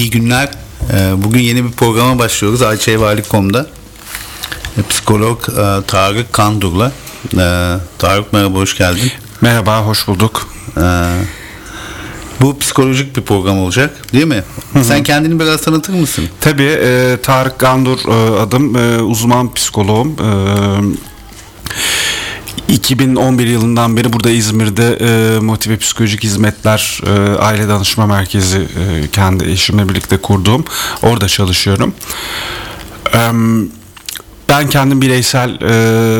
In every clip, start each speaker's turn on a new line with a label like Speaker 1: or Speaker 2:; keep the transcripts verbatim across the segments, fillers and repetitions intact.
Speaker 1: İyi günler. Bugün yeni bir programa başlıyoruz ayçayvali nokta com'da. Psikolog Tarık Kandur'la. Tarık merhaba, hoş geldin.
Speaker 2: Merhaba, hoş bulduk.
Speaker 1: Bu psikolojik bir program olacak, değil mi? Hı hı. Sen kendini biraz tanıtır mısın?
Speaker 2: Tabii, e, Tarık Kandur e, adım, e, uzman psikoloğum. E, iki bin on bir yılından beri burada İzmir'de e, Motive Psikolojik Hizmetler e, Aile Danışma Merkezi e, kendi eşimle birlikte kurduğum. Orada çalışıyorum. E, ben kendim bireysel e,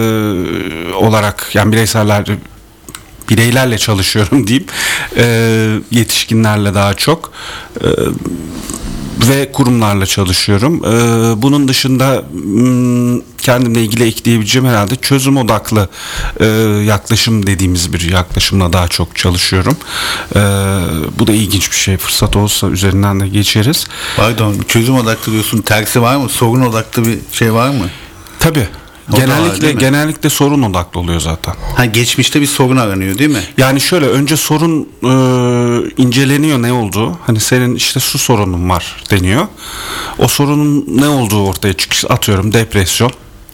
Speaker 2: olarak, yani bireyseller bireylerle çalışıyorum diyeyim. E, yetişkinlerle daha çok. E, ve kurumlarla çalışıyorum. Ee, bunun dışında m, kendimle ilgili ekleyebileceğim herhalde çözüm odaklı e, yaklaşım dediğimiz bir yaklaşımla daha çok çalışıyorum. Ee, bu da ilginç bir şey. Fırsat olsa üzerinden de geçeriz.
Speaker 1: Pardon, çözüm odaklı diyorsun. Tersi var mı? Sorun odaklı bir şey var mı?
Speaker 2: Tabii. O genellikle
Speaker 1: var,
Speaker 2: genellikle sorun odaklı oluyor zaten.
Speaker 1: Ha, geçmişte bir sorun aranıyor değil mi?
Speaker 2: Yani şöyle, önce sorun e, inceleniyor, ne olduğu. Hani senin işte şu sorunun var deniyor. O sorunun ne olduğu ortaya çıkıyor. Atıyorum depresyon.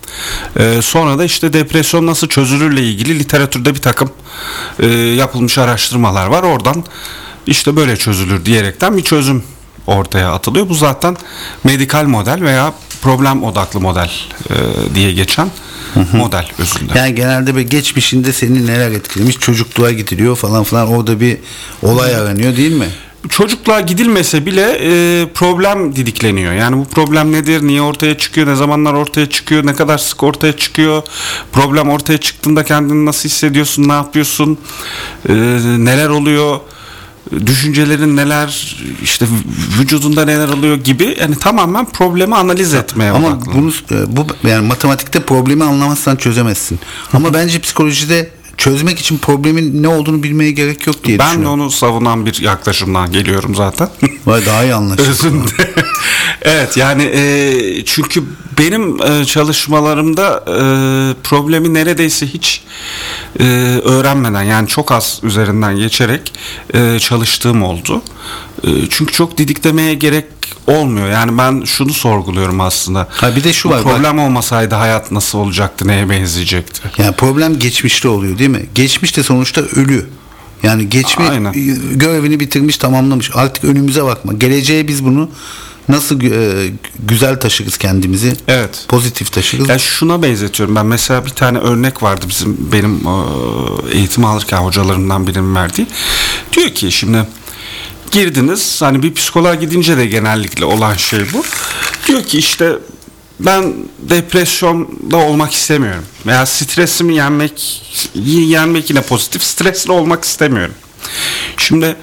Speaker 2: E, sonra da işte depresyon nasıl çözülürle ilgili literatürde bir takım e, yapılmış araştırmalar var. Oradan işte böyle çözülür diyerekten bir çözüm ortaya atılıyor. Bu zaten medikal model veya problem odaklı model e, diye geçen hı hı. model özünde.
Speaker 1: Yani genelde bir geçmişinde seni neler etkilemiş, çocukluğa gidiliyor falan filan, orada bir olay hı. aranıyor değil mi?
Speaker 2: Çocukluğa gidilmese bile e, problem didikleniyor. Yani bu problem nedir, niye ortaya çıkıyor, ne zamanlar ortaya çıkıyor, ne kadar sık ortaya çıkıyor, problem ortaya çıktığında kendini nasıl hissediyorsun, ne yapıyorsun, e, neler oluyor, düşüncelerin neler, işte vücudunda neler oluyor gibi, yani tamamen problemi analiz etmeye
Speaker 1: ama
Speaker 2: odaklı.
Speaker 1: Bunu bu yani matematikte problemi anlamazsan çözemezsin. Ama bence psikolojide çözmek için problemin ne olduğunu bilmeye gerek yok diye
Speaker 2: ben
Speaker 1: düşünüyorum.
Speaker 2: Ben onu savunan bir yaklaşımdan geliyorum zaten.
Speaker 1: Vay, daha iyi anlaşıldı.
Speaker 2: Evet, yani e, çünkü benim e, çalışmalarımda e, problemi neredeyse hiç e, öğrenmeden, yani çok az üzerinden geçerek e, çalıştığım oldu. E, çünkü çok didiklemeye gerek olmuyor. Yani ben şunu sorguluyorum aslında.
Speaker 1: Ha, bir de şu
Speaker 2: Bu
Speaker 1: var.
Speaker 2: problem bak, olmasaydı hayat nasıl olacaktı, neye benzeyecekti?
Speaker 1: Yani problem geçmişte oluyor değil mi? Geçmiş de sonuçta ölü. Yani geçmiş görevini bitirmiş, tamamlamış. Artık önümüze bakma. Geleceğe biz bunu nasıl e, güzel taşırız kendimizi?
Speaker 2: Evet.
Speaker 1: Pozitif taşırız.
Speaker 2: Ya şuna benzetiyorum ben. Mesela bir tane örnek vardı bizim benim eğitim alırken hocalarımdan birinin verdiği. Diyor ki şimdi girdiniz, hani bir psikoloğa gidince de genellikle olan şey bu. Diyor ki işte ben depresyonda olmak istemiyorum. Veya stresimi yenmek, yenmek yine pozitif, stresli olmak istemiyorum. Şimdi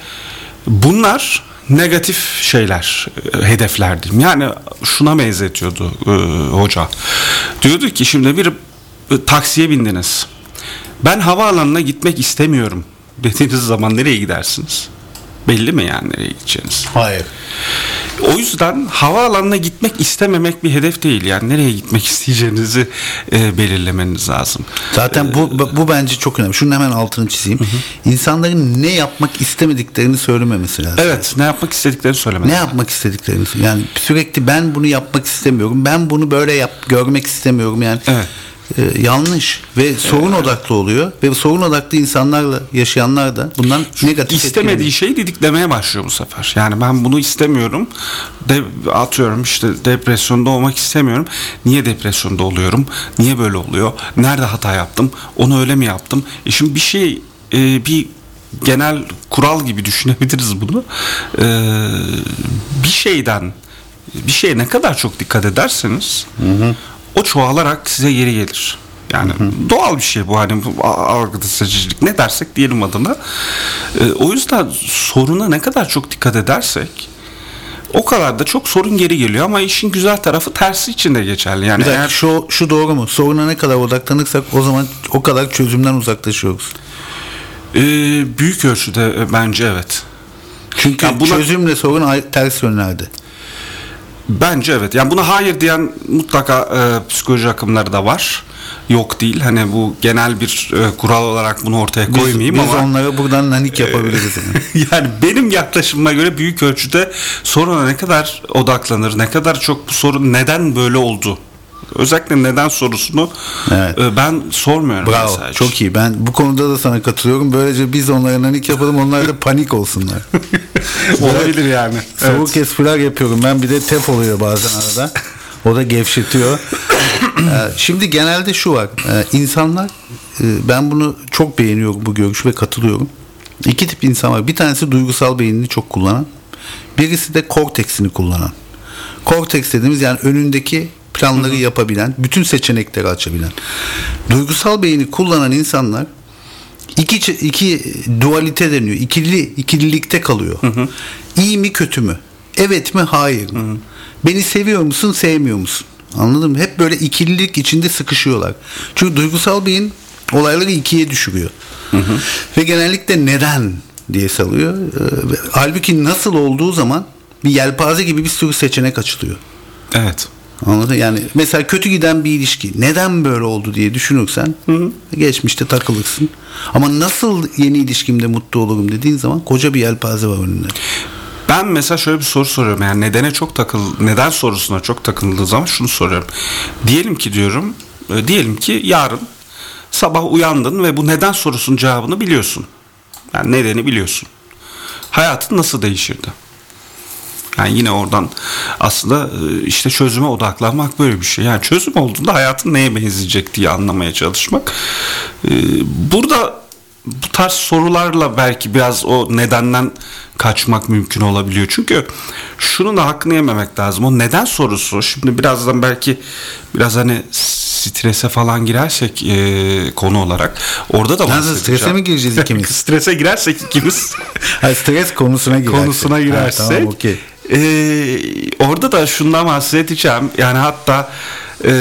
Speaker 2: bunlar negatif şeyler, hedefler diyeyim. Yani şuna benzetiyordu e, hoca. Diyordu ki şimdi bir e, taksiye bindiniz. Ben havaalanına gitmek istemiyorum dediğiniz zaman nereye gidersiniz? Belli mi yani nereye gideceğiniz?
Speaker 1: Hayır.
Speaker 2: O yüzden havaalanına gitmek istememek bir hedef değil. Yani nereye gitmek isteyeceğinizi e, belirlemeniz lazım.
Speaker 1: Zaten bu bu bence çok önemli. Şunun hemen altını çizeyim. Hı hı. İnsanların ne yapmak istemediklerini söylememesi lazım.
Speaker 2: Evet, ne yapmak istediklerini söylemesi.
Speaker 1: Ne yapmak istediklerini. Yani sürekli ben bunu yapmak istemiyorum. Ben bunu böyle yap görmek istemiyorum yani.
Speaker 2: Evet.
Speaker 1: Ee, yanlış ve sorun evet. odaklı oluyor ve sorun odaklı insanlarla yaşayanlar da bundan negatif
Speaker 2: istemediği
Speaker 1: etkileniyor.
Speaker 2: şeyi didiklemeye başlıyor bu sefer. Yani ben bunu istemiyorum. De, atıyorum işte depresyonda olmak istemiyorum. Niye depresyonda oluyorum? Niye böyle oluyor? Nerede hata yaptım? Onu öyle mi yaptım? E şimdi bir şey e, bir genel kural gibi düşünebiliriz bunu. E, bir şeyden bir şeye ne kadar çok dikkat ederseniz hı hı. o çoğalarak size geri gelir. Yani hı hı. doğal bir şey bu, hani algıda seçicilik ne dersek diyelim adına. E, o yüzden soruna ne kadar çok dikkat edersek o kadar da çok sorun geri geliyor, ama işin güzel tarafı tersi için de geçerli. Yani
Speaker 1: dakika,
Speaker 2: eğer
Speaker 1: şu şu doğru mu? Soruna ne kadar odaklanırsak o zaman o kadar çözümden uzaklaşıyoruz.
Speaker 2: E, büyük ölçüde e, bence evet.
Speaker 1: Çünkü yani buna, çözümle sorun ters yönlerde.
Speaker 2: Bence evet. Yani buna hayır diyen mutlaka e, psikoloji akımları da var. yok değil. Hani bu genel bir e, kural olarak bunu ortaya koymayayım
Speaker 1: biz,
Speaker 2: ama.
Speaker 1: Biz onlara buradan nanik yapabiliriz.
Speaker 2: Yani. Yani benim yaklaşımıma göre büyük ölçüde soruna ne kadar odaklanır, ne kadar çok bu sorun neden böyle oldu? Özellikle neden sorusunu evet. ben sormuyorum.
Speaker 1: Bravo, mesela. Çok iyi. Ben bu konuda da sana katılıyorum. Böylece biz onlara nanik yapalım, onlar da panik olsunlar.
Speaker 2: Olabilir yani.
Speaker 1: Soğuk evet. espriler yapıyorum. Ben bir de tep oluyor bazen arada. O da gevşetiyor. Şimdi genelde şu var. İnsanlar, ben bunu çok beğeniyorum, bu görüşü, ve katılıyorum. İki tip insan var. Bir tanesi duygusal beynini çok kullanan. Birisi de korteksini kullanan. Korteks dediğimiz yani önündeki planları yapabilen, bütün seçenekleri açabilen. Duygusal beyni kullanan insanlar iki iki dualite deniyor. İkili ikililikte kalıyor. Hı hı. İyi mi kötü mü? Evet mi hayır mı? Hı hı. Beni seviyor musun, sevmiyor musun? Anladın mı? Hep böyle ikililik içinde sıkışıyorlar. Çünkü duygusal beyin olayları ikiye düşürüyor. Hı hı. Ve genellikle neden diye salıyor. Ee, halbuki nasıl olduğu zaman bir yelpaze gibi bir sürü seçenek açılıyor.
Speaker 2: Evet.
Speaker 1: Anladın? Yani mesela kötü giden bir ilişki neden böyle oldu diye düşünürsen hı hı. geçmişte takılırsın. Ama nasıl yeni ilişkimde mutlu olurum dediğin zaman koca bir yelpaze var önünde.
Speaker 2: Ben mesela şöyle bir soru soruyorum. Yani nedene çok takıl, neden sorusuna çok takıldığı zaman şunu soruyorum. Diyelim ki diyorum, diyelim ki yarın sabah uyandın ve bu neden sorusunun cevabını biliyorsun. Yani nedeni biliyorsun. Hayatın nasıl değişirdi? Yani yine oradan aslında işte çözüme odaklanmak böyle bir şey. Yani çözüm olduğunda hayatın neye benzeyecek diye anlamaya çalışmak. Burada bu tarz sorularla belki biraz o nedenden kaçmak mümkün olabiliyor. Çünkü şunun da hakkını yememek lazım. O neden sorusu, şimdi birazdan belki biraz hani strese falan girersek e, konu olarak orada da bahsedeceğim.
Speaker 1: Strese mi gireceğiz ikimiz?
Speaker 2: Strese girersek ikimiz.
Speaker 1: Hayır, stres konusuna girersek.
Speaker 2: Konusuna girersek. Ha, tamam, okay. Ee, orada da şundan bahsedeceğim. Yani hatta e,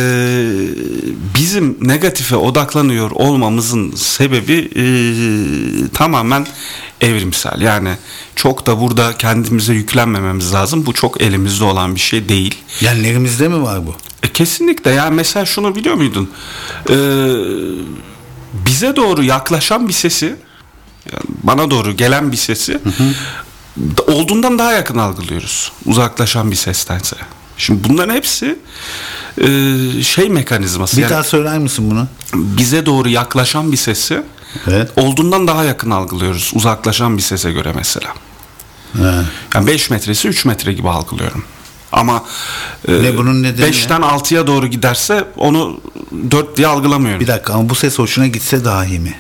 Speaker 2: bizim negatife odaklanıyor olmamızın sebebi e, tamamen evrimsel. Yani çok da burada kendimize yüklenmememiz lazım. Bu çok elimizde olan bir şey değil.
Speaker 1: Yani elimizde mi var bu?
Speaker 2: E, kesinlikle. Yani mesela şunu biliyor muydun? Ee, bize doğru yaklaşan bir sesi, yani bana doğru gelen bir sesi, hı hı, olduğundan daha yakın algılıyoruz uzaklaşan bir sestense. Şimdi bunların hepsi e, şey mekanizması.
Speaker 1: Bir
Speaker 2: yani,
Speaker 1: daha söyler misin bunu?
Speaker 2: Bize doğru yaklaşan bir sesi evet, olduğundan daha yakın algılıyoruz uzaklaşan bir sese göre mesela. Evet. Yani beş metresi üç metre gibi algılıyorum. Ama
Speaker 1: ne bunun nedeni?
Speaker 2: beşten altıya doğru giderse onu dört diye algılamıyorum.
Speaker 1: Bir dakika, ama bu ses hoşuna gitse dahi mi?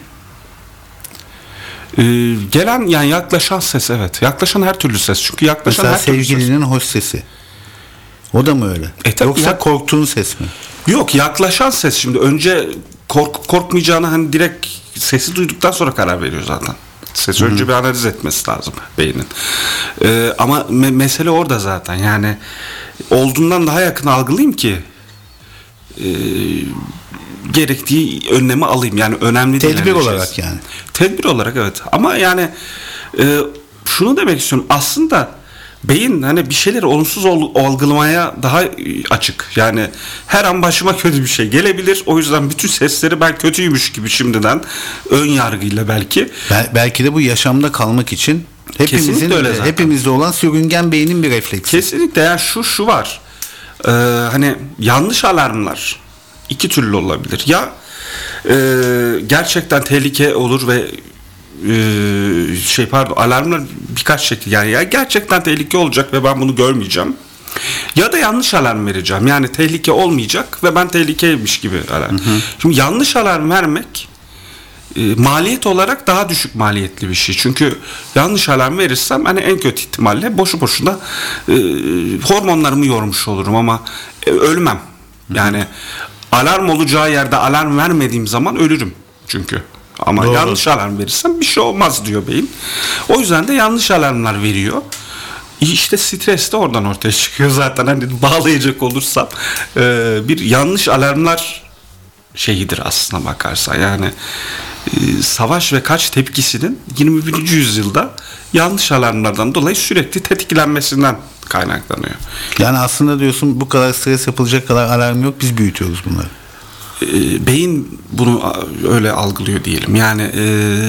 Speaker 2: Ee, gelen yani yaklaşan ses, evet. Yaklaşan her türlü ses. Çünkü yaklaşan
Speaker 1: mesela
Speaker 2: her türlü ses. Mesela
Speaker 1: sevgilinin hoş sesi. O da mı öyle? E, Yoksa ya, korktuğun ses mi?
Speaker 2: Yok, yaklaşan ses. Şimdi önce kork, korkmayacağını hani direkt sesi duyduktan sonra karar veriyor zaten. Ses önce bir analiz etmesi lazım beynin. Ee, ama me- mesele orada zaten. Yani olduğundan daha yakın algılayayım ki e, gerektiği önlemi alayım. Yani önemli değil.
Speaker 1: Tedbir olarak yani.
Speaker 2: Tedbir olarak evet. Ama yani e, şunu demek istiyorum. Aslında beyin hani bir şeyleri olumsuz algılamaya daha açık. Yani her an başıma kötü bir şey gelebilir. O yüzden bütün sesleri ben kötüymüş gibi şimdiden ön yargıyla belki.
Speaker 1: Bel- belki de bu yaşamda kalmak için hepimizin öyle hepimizde olan sürüngen beynin bir refleksi.
Speaker 2: Kesinlikle. Yani şu şu var. Ee, hani yanlış alarmlar iki türlü olabilir. Ya e, gerçekten tehlike olur ve e, şey pardon alarmlar birkaç şekil, yani ya gerçekten tehlike olacak ve ben bunu görmeyeceğim. Ya da yanlış alarm vereceğim. Yani tehlike olmayacak ve ben tehlikeymiş gibi alarm. Hı hı. Şimdi yanlış alarm vermek e, maliyet olarak daha düşük maliyetli bir şey. Çünkü yanlış alarm verirsem hani en kötü ihtimalle boşu boşuna e, hormonlarımı yormuş olurum ama e, ölmem. Yani hı hı, alarm olacağı yerde alarm vermediğim zaman ölürüm çünkü. Ama doğru, yanlış alarm verirsem bir şey olmaz diyor beyin. O yüzden de yanlış alarmlar veriyor. İşte stres de oradan ortaya çıkıyor zaten. Hani bağlayacak olursam e, bir yanlış alarmlar şeyidir aslına bakarsan. Yani e, savaş ve kaç tepkisinin yirmi birinci yüzyılda yanlış alarmlardan dolayı sürekli tetiklenmesinden kaynaklanıyor.
Speaker 1: Yani aslında diyorsun bu kadar stres yapılacak kadar alarm yok, biz büyütüyoruz bunları.
Speaker 2: e, beyin bunu öyle algılıyor diyelim. Yani e,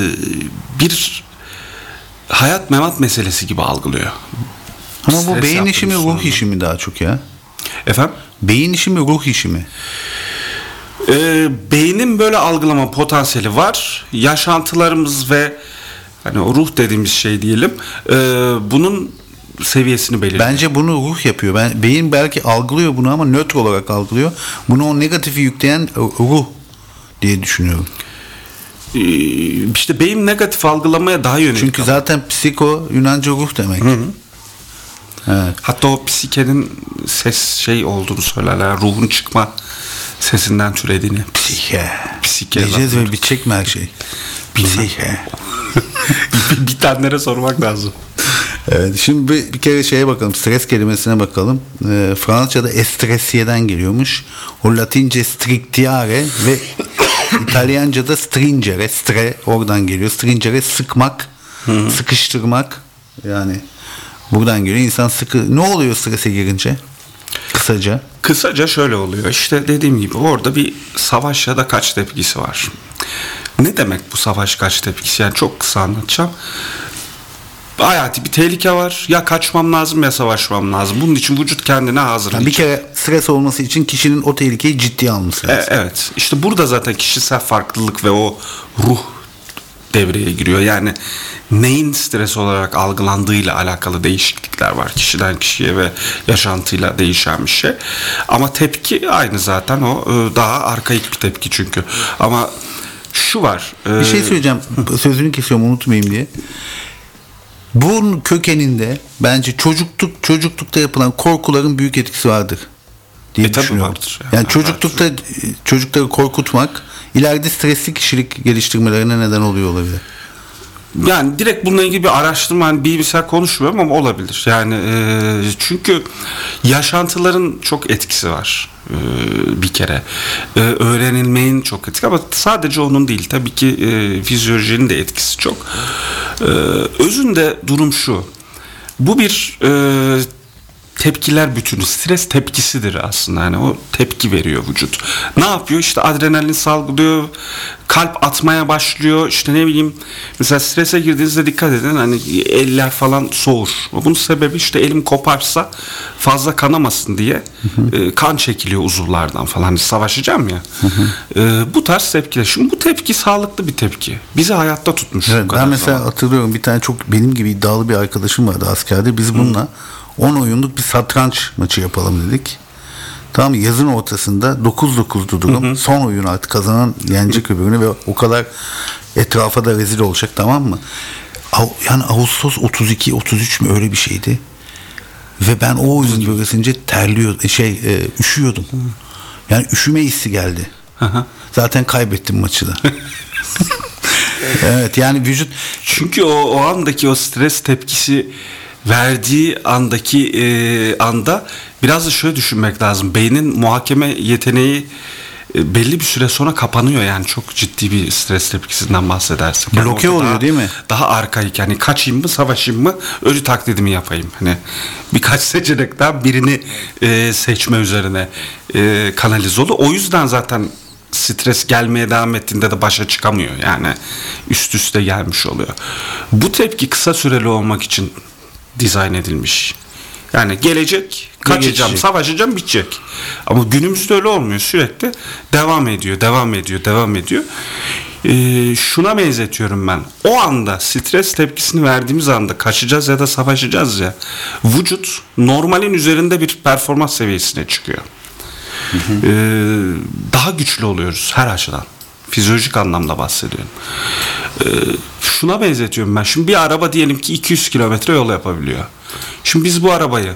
Speaker 2: bir hayat memat meselesi gibi algılıyor.
Speaker 1: Ama bu
Speaker 2: Stres
Speaker 1: beyin işi mi,
Speaker 2: yaptığımız
Speaker 1: ruh
Speaker 2: sonunda.
Speaker 1: işi mi daha çok ya?
Speaker 2: Efendim?
Speaker 1: Beyin işi mi, ruh işi mi?
Speaker 2: Ee, beynin böyle algılama potansiyeli var. Yaşantılarımız ve hani o ruh dediğimiz şey diyelim. E, bunun seviyesini belirliyor.
Speaker 1: Bence bunu ruh yapıyor. Ben, beyin belki algılıyor bunu ama nötr olarak algılıyor. Bunu o negatifi yükleyen ruh diye düşünüyorum.
Speaker 2: Ee, işte beyin negatif algılamaya daha yönelik.
Speaker 1: Çünkü zaten psiko Yunanca ruh demek.
Speaker 2: Hı hı.
Speaker 1: Evet.
Speaker 2: Hatta o psikenin ses şey olduğunu söylerler. Ruhun çıkma sesinden türediğini.
Speaker 1: Psike.
Speaker 2: Psike.
Speaker 1: Diyeceğiz ve bitecek mi her şey? Psike.
Speaker 2: bir, bir tanelere sormak lazım.
Speaker 1: Evet, şimdi bir, bir kere şeye bakalım, stres kelimesine bakalım. E, Fransızca'da estresiye'den geliyormuş. O Latince strictiare ve İtalyanca'da stringere, stre oradan geliyor. Stringere sıkmak, Hı-hı. sıkıştırmak. Yani buradan geliyor. İnsan sıkı. Ne oluyor strese girince? Kısaca.
Speaker 2: Kısaca şöyle oluyor. İşte dediğim gibi orada bir savaş ya da kaç tepkisi var. Ne demek bu savaş kaç tepkisi? Yani çok kısa anlatacağım. Hayati bir tehlike var. Ya kaçmam lazım ya savaşmam lazım. Bunun için vücut kendine hazır.
Speaker 1: Yani bir kere stres olması için kişinin o tehlikeyi ciddiye alması lazım.
Speaker 2: E, evet. İşte burada zaten kişisel farklılık ve o ruh devreye giriyor. Yani neyin stres olarak algılandığıyla alakalı değişiklikler var. Kişiden kişiye ve yaşantıyla değişen bir şey. Ama tepki aynı zaten, o daha arkaik bir tepki çünkü. Ama şu var.
Speaker 1: Bir şey söyleyeceğim. Sözünü kesiyorum, unutmayayım diye. Bunun kökeninde bence çocukluk çocuklukta yapılan korkuların büyük etkisi vardır diye
Speaker 2: e,
Speaker 1: düşünüyorum.
Speaker 2: Vardır
Speaker 1: yani, yani çocuklukta vardır. Çocukları korkutmak ileride stresli kişilik geliştirmelerine neden oluyor olabilir.
Speaker 2: Yani direkt bununla ilgili bir araştırma, hani bilimsel konuşmuyorum ama olabilir. Yani e, çünkü yaşantıların çok etkisi var e, bir kere. E, öğrenilmeyin çok etkisi, ama sadece onun değil. Tabii ki e, fizyolojinin de etkisi çok. E, özünde durum şu. Bu bir e, tepkiler bütünü, stres tepkisidir aslında. Yani o tepki veriyor vücut. Ne yapıyor? İşte adrenalin salgılıyor, kalp atmaya başlıyor. İşte ne bileyim, mesela strese girdiğinizde dikkat edin, hani eller falan soğur. Bunun sebebi işte elim koparsa fazla kanamasın diye e, kan çekiliyor uzuvlardan falan. Hani savaşacağım ya. e, bu tarz tepkiler. Şimdi bu tepki sağlıklı bir tepki. Bizi hayatta tutmuş.
Speaker 1: Evet, ben mesela zaman. hatırlıyorum, bir tane çok benim gibi iddialı bir arkadaşım vardı askerde. Biz bununla Hı. on oyunluk bir satranç maçı yapalım dedik. Tamam, yazın ortasında dokuz dokuzdu durum. Hı hı. Son oyun artık kazanan yenecek öbürünü ve o kadar etrafa da rezil olacak, tamam mı? Yani Ağustos otuz iki otuz üç mü öyle bir şeydi. Ve ben o oyun bölgesince terliyor şey e, üşüyordum. Hı. Yani üşüme hissi geldi. Hı hı. Zaten kaybettim maçı da. Evet, yani vücut,
Speaker 2: çünkü o o andaki o stres tepkisi verdiği andaki e, anda biraz da şöyle düşünmek lazım. Beynin muhakeme yeteneği e, belli bir süre sonra kapanıyor, yani çok ciddi bir stres tepkisinden bahsedersek. Yani
Speaker 1: bloke oluyor
Speaker 2: daha,
Speaker 1: değil mi?
Speaker 2: Daha arkaik, yani kaçayım mı savaşayım mı, ölü taklidimi yapayım. Hani birkaç seçenekten birini e, seçme üzerine e, kanalize oluyor. O yüzden zaten stres gelmeye devam ettiğinde de başa çıkamıyor. Yani üst üste gelmiş oluyor. Bu tepki kısa süreli olmak için dizayn edilmiş. Yani gelecek, kaçacağım, savaşacağım, bitecek. Ama günümüzde öyle olmuyor. Sürekli devam ediyor, devam ediyor, devam ediyor. Ee, şuna benzetiyorum ben. O anda stres tepkisini verdiğimiz anda kaçacağız ya da savaşacağız ya, vücut normalin üzerinde bir performans seviyesine çıkıyor. Hı hı. Ee, daha güçlü oluyoruz her açıdan. Fizyolojik anlamda bahsediyorum. Ee, şuna benzetiyorum ben. Şimdi bir araba diyelim ki iki yüz kilometre yol yapabiliyor. Şimdi biz bu arabayı,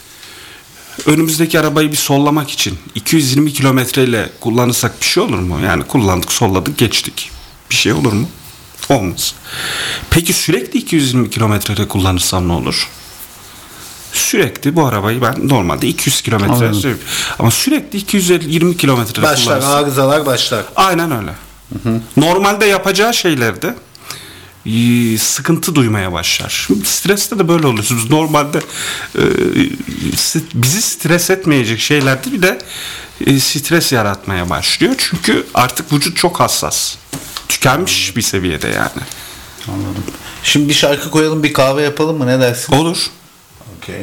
Speaker 2: önümüzdeki arabayı bir sollamak için iki yüz yirmi kilometreyle kullanırsak bir şey olur mu? Yani kullandık, solladık, geçtik. Bir şey olur mu? Olmaz. Peki sürekli iki yüz yirmi kilometrede kullanırsam ne olur? Sürekli bu arabayı ben normalde iki yüz kilometre sürüyorum. Ama sürekli iki yüz yirmi kilometre
Speaker 1: başlar, arızalar başlar.
Speaker 2: Aynen öyle. Hı hı. Normalde yapacağı şeylerde e, sıkıntı duymaya başlar. Şimdi streste de böyle oluyorsunuz. Normalde e, bizi stres etmeyecek şeylerde bir de e, stres yaratmaya başlıyor. Çünkü artık vücut çok hassas. Tükenmiş bir seviyede yani.
Speaker 1: Anladım. Şimdi bir şarkı koyalım, bir kahve yapalım mı? Ne dersin?
Speaker 2: Olur.
Speaker 1: Okey.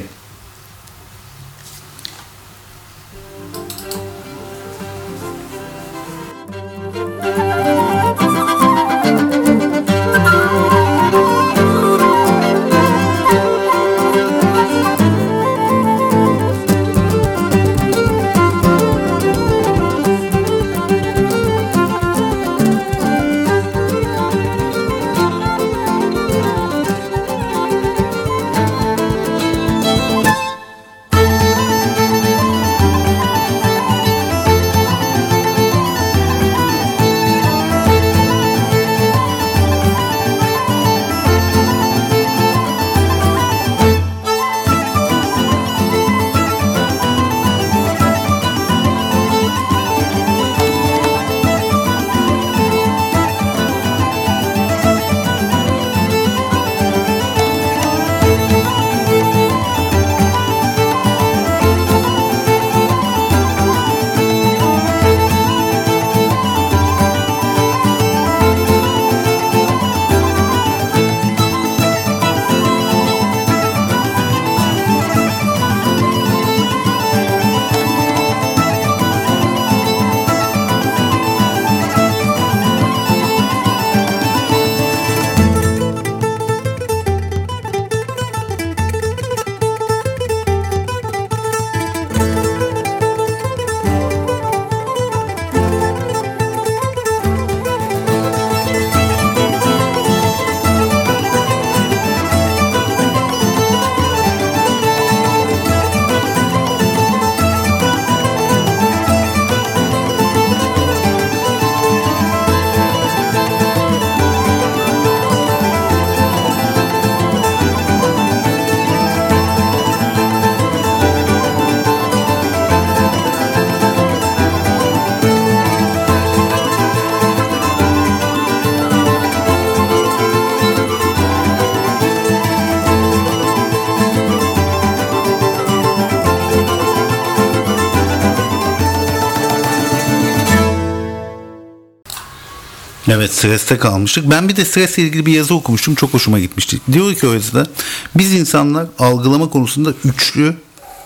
Speaker 1: Evet, streste kalmıştık. Ben bir de stresle ilgili bir yazı okumuştum. Çok hoşuma gitmişti. Diyor ki o yazıda, biz insanlar algılama konusunda üçlü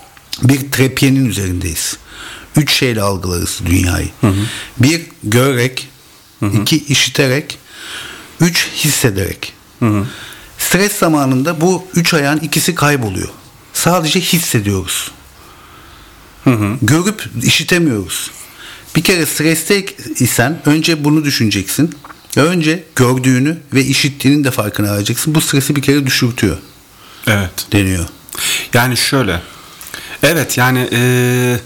Speaker 1: bir trepyenin üzerindeyiz. Üç şeyle algılarız dünyayı. Hı hı. Bir, görerek. Hı hı. İki, işiterek. Üç, hissederek. Hı hı. Stres zamanında bu üç ayağın ikisi kayboluyor. Sadece hissediyoruz. Hı hı. Görüp işitemiyoruz. Bir kere streste isen önce bunu düşüneceksin. Önce gördüğünü ve işittiğinin de farkına varacaksın. Bu stresi bir kere düşürtüyor.
Speaker 2: Evet.
Speaker 1: Deniyor.
Speaker 2: Yani şöyle. Evet yani ee,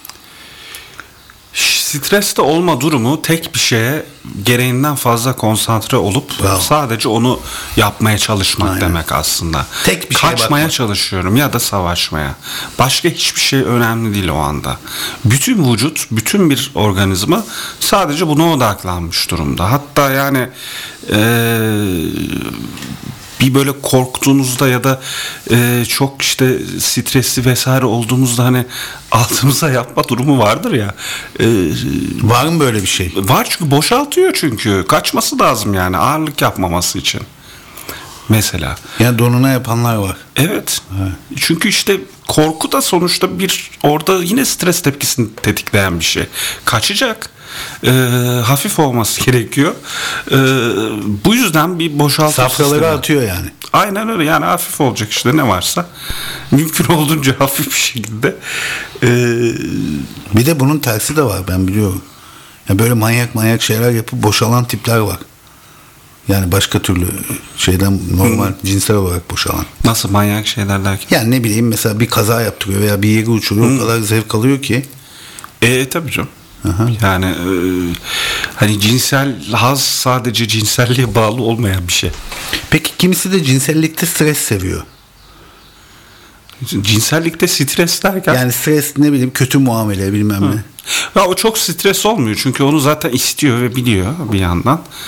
Speaker 2: streste olma durumu tek bir şeye gereğinden fazla konsantre olup Bravo. sadece onu yapmaya çalışmak Aynen. demek aslında.
Speaker 1: Tek bir
Speaker 2: Kaçmaya çalışıyorum ya da savaşmaya. Başka hiçbir şey önemli değil o anda. Bütün vücut, bütün bir organizma sadece buna odaklanmış durumda. Hatta yani eee bir böyle korktuğunuzda ya da e, çok işte stresli vesaire olduğumuzda hani altımıza yapma durumu vardır ya. E,
Speaker 1: var mı böyle bir şey?
Speaker 2: Var çünkü boşaltıyor çünkü. Kaçması lazım yani ağırlık yapmaması için. Mesela.
Speaker 1: Yani donuna yapanlar var.
Speaker 2: Evet. evet. Çünkü işte korku da sonuçta bir orada yine stres tepkisini tetikleyen bir şey. Kaçacak. E, hafif olması gerekiyor. E, bu yüzden bir boşaltı
Speaker 1: safraları sistemi. Atıyor yani.
Speaker 2: Aynen öyle yani hafif olacak işte ne varsa mümkün olduğunca hafif bir şekilde. E,
Speaker 1: bir de bunun tersi de var ben biliyorum. Yani böyle manyak manyak şeyler yapıp boşalan tipler var. Yani başka türlü şeyden normal hmm. cinsel olarak boşalan.
Speaker 2: Nasıl manyak şeyler derken?
Speaker 1: Yani ne bileyim mesela bir kaza yaptırıyor veya bir yeri uçuruyor hmm. o kadar zevk alıyor ki.
Speaker 2: E tabii canım. Aha. Yani e, hani cinsel haz sadece cinselliğe bağlı olmayan bir şey.
Speaker 1: Peki kimisi de cinsellikte stres seviyor.
Speaker 2: Cinsellikte stres derken?
Speaker 1: Yani stres ne bileyim kötü muamele bilmem Hı. ne.
Speaker 2: Ya o çok stres olmuyor çünkü onu zaten istiyor ve biliyor bir yandan.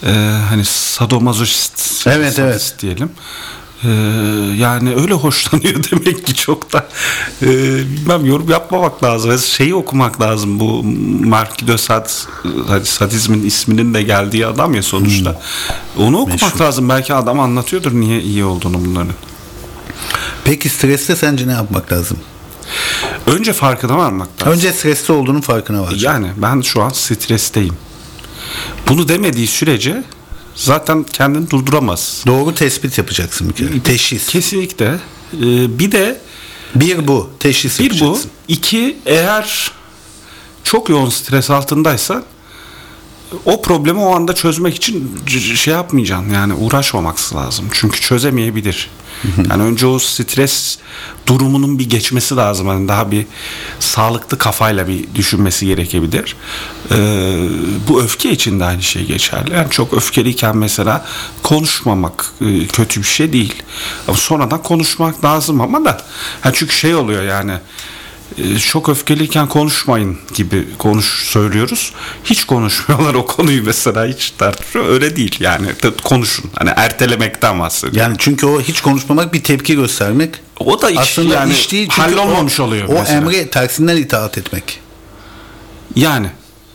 Speaker 2: e, hani sadomazoşist,
Speaker 1: evet,
Speaker 2: sadist
Speaker 1: evet.
Speaker 2: diyelim. Ee, yani öyle hoşlanıyor demek ki çok da e, bilmem, yorum yapmamak lazım. Şeyi okumak lazım, bu Marquis de Sade, sadizmin isminin de geldiği adam ya sonuçta. Hmm. Onu okumak Meşhur. lazım. Belki adam anlatıyordur niye iyi olduğunu bunların.
Speaker 1: Peki streste sence ne yapmak lazım?
Speaker 2: Önce farkına varmak lazım.
Speaker 1: Önce stresli olduğunun farkına varacak.
Speaker 2: Yani ben şu an stresteyim. Bunu demediği sürece zaten kendini durduramaz.
Speaker 1: Doğru tespit yapacaksın bir kere. Teşhis.
Speaker 2: Kesinlikle. Ee, bir de
Speaker 1: bir bu teşhis
Speaker 2: bir
Speaker 1: yapacaksın.
Speaker 2: Bu. İki, eğer çok yoğun stres altındaysa o problemi o anda çözmek için şey yapmayacaksın. Yani uğraşmamak lazım. Çünkü çözemeyebilir. Yani önce o stres durumunun bir geçmesi lazım. Yani daha bir sağlıklı kafayla bir düşünmesi gerekebilir. Ee, bu öfke için de aynı şey geçerli. Yani çok öfkeliyken mesela konuşmamak e, kötü bir şey değil. Ama sonradan konuşmak lazım ama da. Yani çünkü şey oluyor yani. Çok öfkeliyken konuşmayın gibi konuş söylüyoruz. Hiç konuşmuyorlar o konuyu mesela, hiç tartışıyor. Öyle değil yani, konuşun. Hani ertelemekten bahsediyorum.
Speaker 1: Yani çünkü o hiç konuşmamak bir tepki göstermek.
Speaker 2: O da iş,
Speaker 1: aslında
Speaker 2: yani
Speaker 1: iş değil,
Speaker 2: hallolmamış
Speaker 1: o,
Speaker 2: oluyor
Speaker 1: o
Speaker 2: mesela.
Speaker 1: emre tersinden itaat etmek.
Speaker 2: Yani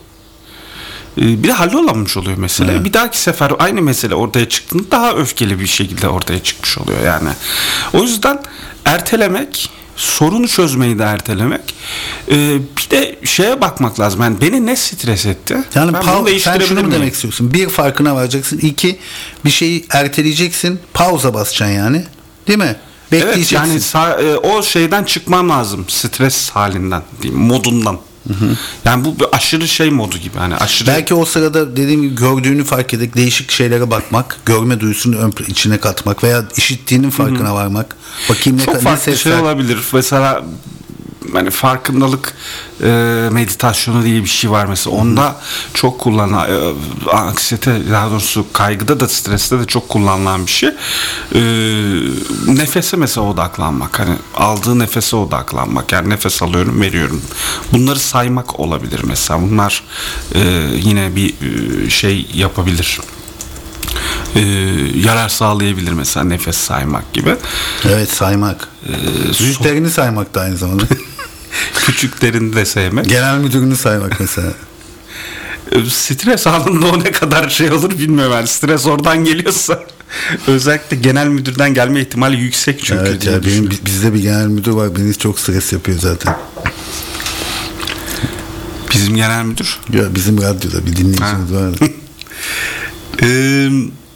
Speaker 2: bir de hallolmamış oluyor mesela. Evet. Bir dahaki sefer aynı mesele ortaya çıktığında daha öfkeli bir şekilde ortaya çıkmış oluyor yani. O yüzden ertelemek, sorunu çözmeyi de ertelemek. Ee, bir de şeye bakmak lazım. Yani beni ne stres etti?
Speaker 1: Yani
Speaker 2: ben
Speaker 1: pa-
Speaker 2: bunu değiştirebilir
Speaker 1: sen şunu mu
Speaker 2: miyim?
Speaker 1: demek istiyorsun? Bir, farkına varacaksın. İki, bir şeyi erteleyeceksin. Pauza basacaksın yani. Değil mi?
Speaker 2: Evet, yani sa- e, o şeyden çıkmam lazım. Stres halinden, diyeyim, modundan. Hı hı. Yani bu bir aşırı şey modu gibi. Hani aşırı...
Speaker 1: Belki o sırada dediğim gibi gördüğünü fark edip değişik şeylere bakmak, görme duyusunu ön içine katmak veya işittiğinin farkına hı hı. varmak. Bakayım ne
Speaker 2: çok
Speaker 1: ne
Speaker 2: farklı
Speaker 1: sesler...
Speaker 2: şey olabilir. Mesela hani farkındalık e, meditasyonu diye bir şey var mesela. Onda hı hı. çok kullanılan, e, anksiyete, daha doğrusu kaygıda da streste de çok kullanılan bir şey. E, nefese mesela odaklanmak. Hani aldığı nefese odaklanmak. Yani nefes alıyorum, veriyorum. Bunları saymak olabilir mesela. Bunlar e, yine bir e, şey yapabilir. Ee, yarar sağlayabilir mesela, nefes saymak gibi.
Speaker 1: Evet, saymak. Ee, Büyüklerini so- saymak da aynı zamanda.
Speaker 2: Küçüklerini de sevmek.
Speaker 1: Genel müdürünü saymak mesela.
Speaker 2: Stres anında o ne kadar şey olur bilmiyorum. Yani stres oradan geliyorsa özellikle genel müdürden gelme ihtimali yüksek çünkü.
Speaker 1: Evet ya, benim, bizde bir genel müdür var. Beni çok stres yapıyor zaten.
Speaker 2: Bizim genel müdür?
Speaker 1: Ya, bizim radyoda bir dinleyicimiz vardı.
Speaker 2: Eee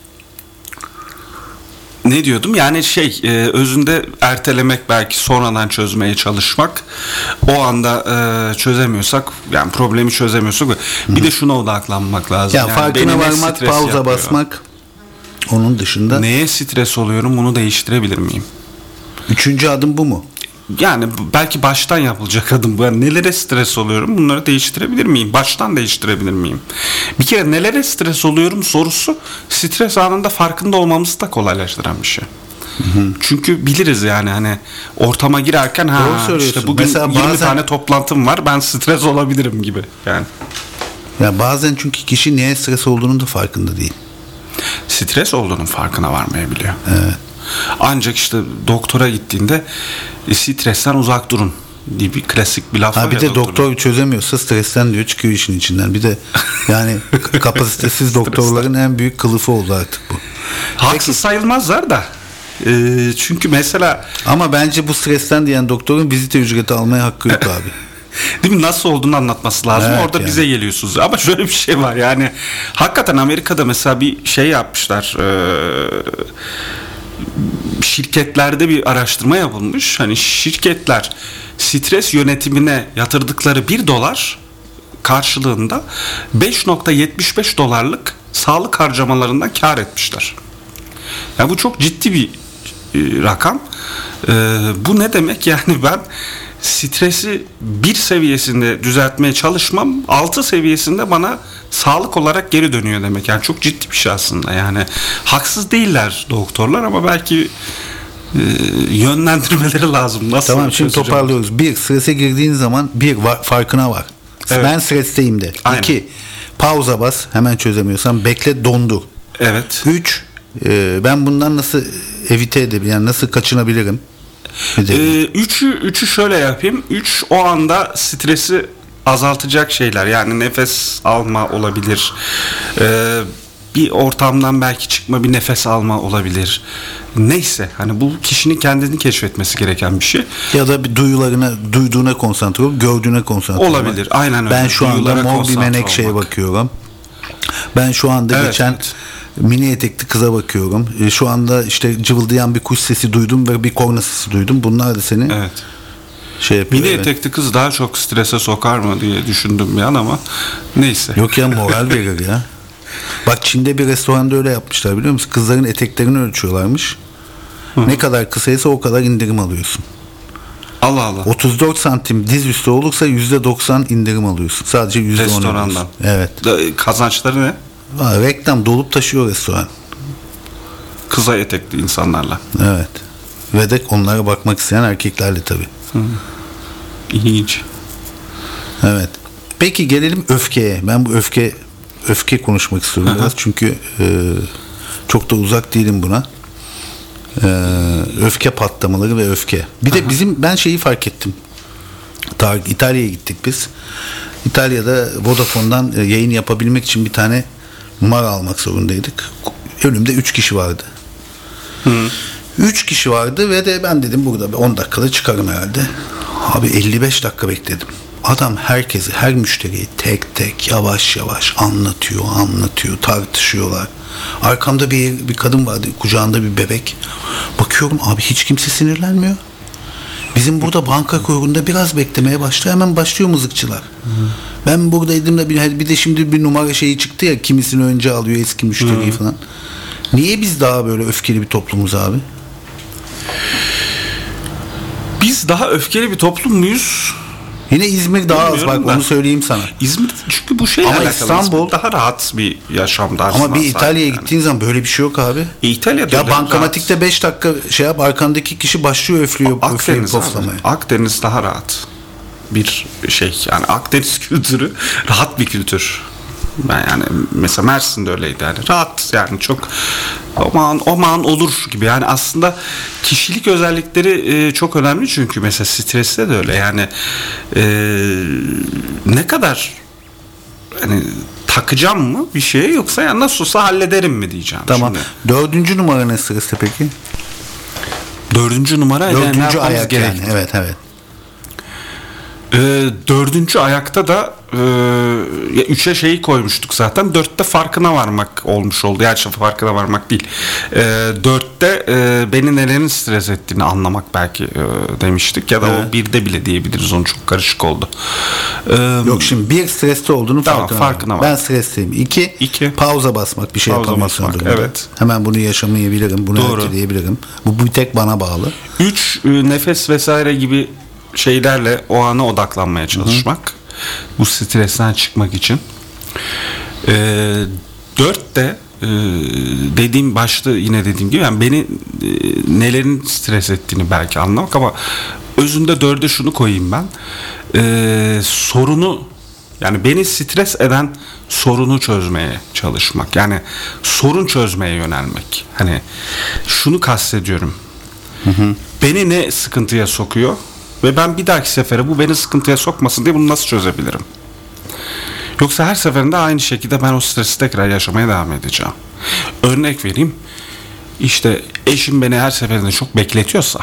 Speaker 2: Ne diyordum? Yani şey e, özünde ertelemek, belki sonradan çözmeye çalışmak. O anda e, çözemiyorsak, yani problemi çözemiyorsak, Hı-hı. bir de şuna odaklanmak lazım.
Speaker 1: Ya, yani farkına varmak, pauza yapıyor. basmak. Onun dışında.
Speaker 2: Neye stres oluyorum, bunu değiştirebilir miyim?
Speaker 1: Üçüncü adım bu mu?
Speaker 2: Yani belki baştan yapılacak adım bu. Yani nelere stres oluyorum, bunları değiştirebilir miyim? Baştan değiştirebilir miyim? Bir kere nelere stres oluyorum sorusu stres anında farkında olmamızı da kolaylaştıran bir şey. Hı hı. Çünkü biliriz yani, hani ortama girerken ha işte bugün mesela yirmi bazen, tane toplantım var, ben stres olabilirim gibi yani.
Speaker 1: Ya bazen çünkü kişi neye stres olduğunun da farkında değil.
Speaker 2: Stres olduğunun farkına varmayabiliyor.
Speaker 1: Evet.
Speaker 2: Ancak işte doktora gittiğinde e, stresten uzak durun diye bir klasik bir laf var.
Speaker 1: Ha, bir de doktor doktorun. çözemiyorsa stresten diyor, çıkıyor işin içinden. Bir de yani kapasitesiz doktorların en büyük kılıfı oldu artık bu.
Speaker 2: Haksız Peki, sayılmazlar da. E, çünkü mesela.
Speaker 1: Ama bence bu stresten diyen doktorun vizite ücreti almaya hakkı yok abi.
Speaker 2: Değil mi? Nasıl olduğunu anlatması lazım. Evet, orada yani. Bize geliyorsunuz. Ama şöyle bir şey var yani. Hakikaten Amerika'da mesela bir şey yapmışlar. Eee şirketlerde bir araştırma yapılmış. Hani şirketler stres yönetimine yatırdıkları bir dolar karşılığında beş virgül yetmiş beş dolarlık sağlık harcamalarından kar etmişler. Yani bu çok ciddi bir e, rakam. E, bu ne demek? Yani ben stresi bir seviyesinde düzeltmeye çalışmam, altı seviyesinde bana sağlık olarak geri dönüyor demek. Yani çok ciddi bir şey aslında. Yani haksız değiller doktorlar ama belki e, yönlendirmeleri lazım. Nasıl
Speaker 1: tamam, şimdi toparlıyoruz. Bir, strese girdiğin zaman bir var, farkına var. Evet. Ben stresteyim de. Aynen. İki, Pauza bas, hemen çözemiyorsan bekle, dondur.
Speaker 2: Evet.
Speaker 1: Üç, e, ben bundan nasıl evite edebilirim, yani nasıl kaçınabilirim?
Speaker 2: Ee, üçü, üçü şöyle yapayım. Üç, o anda stresi azaltacak şeyler. Yani nefes alma olabilir. Ee, bir ortamdan belki çıkma, bir nefes alma olabilir. Neyse, hani bu kişinin kendini keşfetmesi gereken bir şey.
Speaker 1: Ya da bir duyularına, duyduğuna konsantre ol, gördüğüne konsantre ol.
Speaker 2: Olabilir, aynen öyle.
Speaker 1: Ben şu anda mor bir menekşeye
Speaker 2: olmak.
Speaker 1: bakıyorum. Ben şu anda
Speaker 2: Evet,
Speaker 1: geçen
Speaker 2: evet.
Speaker 1: mini etekli kıza bakıyorum. E, şu anda işte cıvıldayan bir kuş sesi duydum ve bir korna sesi duydum. Bunlar da seni
Speaker 2: Evet.
Speaker 1: şey yapıyor.
Speaker 2: Mini
Speaker 1: evet.
Speaker 2: etekli kız daha çok strese sokar mı diye düşündüm bir an ama neyse.
Speaker 1: Yok ya, moral verir ya. Bak, Çin'de bir restoranda öyle yapmışlar, biliyor musun? Kızların eteklerini ölçüyorlarmış. Hı. Ne kadar kısaysa o kadar indirim alıyorsun.
Speaker 2: Allah Allah.
Speaker 1: otuz dört santim diz üstü olursa yüzde doksan indirim alıyorsun. Sadece yüzde on
Speaker 2: Restorandan.
Speaker 1: alıyorsun. Evet.
Speaker 2: Kazançları ne?
Speaker 1: Ha, reklam dolup taşıyor restoran.
Speaker 2: Kıza etekli insanlarla.
Speaker 1: Evet. Ve de onlara bakmak isteyen erkeklerle tabii.
Speaker 2: Hı. İlginç.
Speaker 1: Evet. Peki gelelim öfkeye. Ben bu öfke öfke konuşmak istiyorum biraz. Çünkü e, çok da uzak değilim buna. E, öfke patlamaları ve öfke. Bir de bizim, ben şeyi fark ettim. Tarık, İtalya'ya gittik biz. İtalya'da Vodafone'dan e, yayın yapabilmek için bir tane numara almak zorundaydık. Önümde üç kişi vardı.
Speaker 2: Hı.
Speaker 1: üç kişi vardı ve de ben dedim burada on dakikada çıkarım herhalde. Abi elli beş dakika bekledim. Adam herkesi, her müşteriyi tek tek yavaş yavaş anlatıyor, anlatıyor, tartışıyorlar. Arkamda bir bir kadın vardı, kucağında bir bebek. Bakıyorum abi, hiç kimse sinirlenmiyor. Bizim burada banka kuyruğunda biraz beklemeye başlıyor, hemen başlıyor mızıkçılar. Hı. Ben buradaydım da bir, bir de şimdi bir numara şeyi çıktı ya, kimisini önce alıyor eski müşteriyi Hı. falan. Niye biz daha böyle öfkeli bir toplumuz abi?
Speaker 2: Biz daha öfkeli bir toplum muyuz?
Speaker 1: Yine İzmir daha az, bak
Speaker 2: ben.
Speaker 1: onu söyleyeyim sana.
Speaker 2: İzmir çünkü bu şeyle
Speaker 1: ama
Speaker 2: alakalı.
Speaker 1: İstanbul
Speaker 2: İzmir daha rahat bir yaşam tarzı.
Speaker 1: Ama bir İtalya'ya yani. Gittiğin zaman böyle bir şey yok abi.
Speaker 2: E, İtalya'da
Speaker 1: ya bankamatikte beş dakika şey yap, arkandaki kişi başlıyor öflüyor, öflüyor postlamaya.
Speaker 2: Akdeniz daha rahat bir şey, yani Akdeniz kültürü rahat bir kültür. Ben yani mesela Mersin'de öyleydi, yani rahat, yani çok aman aman olur gibi. Yani aslında kişilik özellikleri e, çok önemli, çünkü mesela streste de öyle, yani e, ne kadar hani takacağım mı bir şeye, yoksa yani nasıl olsa hallederim mi diyeceğim.
Speaker 1: Tamam.
Speaker 2: Şimdi.
Speaker 1: Dördüncü numara ne streste peki?
Speaker 2: Dördüncü numara
Speaker 1: dördüncü yani ayak yani. Evet evet.
Speaker 2: Ee, dördüncü ayakta da e, üçe şeyi koymuştuk zaten. Dörtte farkına varmak olmuş oldu. Gerçi farkına varmak değil. E, dörtte e, beni nelerin stres ettiğini anlamak belki e, demiştik. Ya da evet. O birde bile diyebiliriz. Onun çok karışık oldu. E,
Speaker 1: Yok şimdi bir streste olduğunu
Speaker 2: tamam,
Speaker 1: farkına,
Speaker 2: farkına var.
Speaker 1: Ben stresteyim. İki,
Speaker 2: İki.
Speaker 1: pauza basmak, bir şey
Speaker 2: pauza
Speaker 1: yapamıyorsun.
Speaker 2: basmak, evet.
Speaker 1: Hemen bunu yaşamayabilirim. Bunu
Speaker 2: Doğru.
Speaker 1: erteleyebilirim. Bu, bu bir tek bana bağlı.
Speaker 2: Üç, e, nefes vesaire gibi şeylerle o ana odaklanmaya çalışmak. Hı-hı. Bu stresten çıkmak için. E, dört de e, dediğim başta yine dediğim gibi, yani beni e, nelerin stres ettiğini belki anlamak, ama özünde dörde şunu koyayım ben. E, sorunu, yani beni stres eden sorunu çözmeye çalışmak. Yani sorun çözmeye yönelmek. Hani şunu kastediyorum. Hı hı. Beni ne sıkıntıya sokuyor ve ben bir dahaki sefere bu beni sıkıntıya sokmasın diye bunu nasıl çözebilirim? Yoksa her seferinde aynı şekilde ben o stresi tekrar yaşamaya devam edeceğim. Örnek vereyim. İşte eşim beni her seferinde çok bekletiyorsa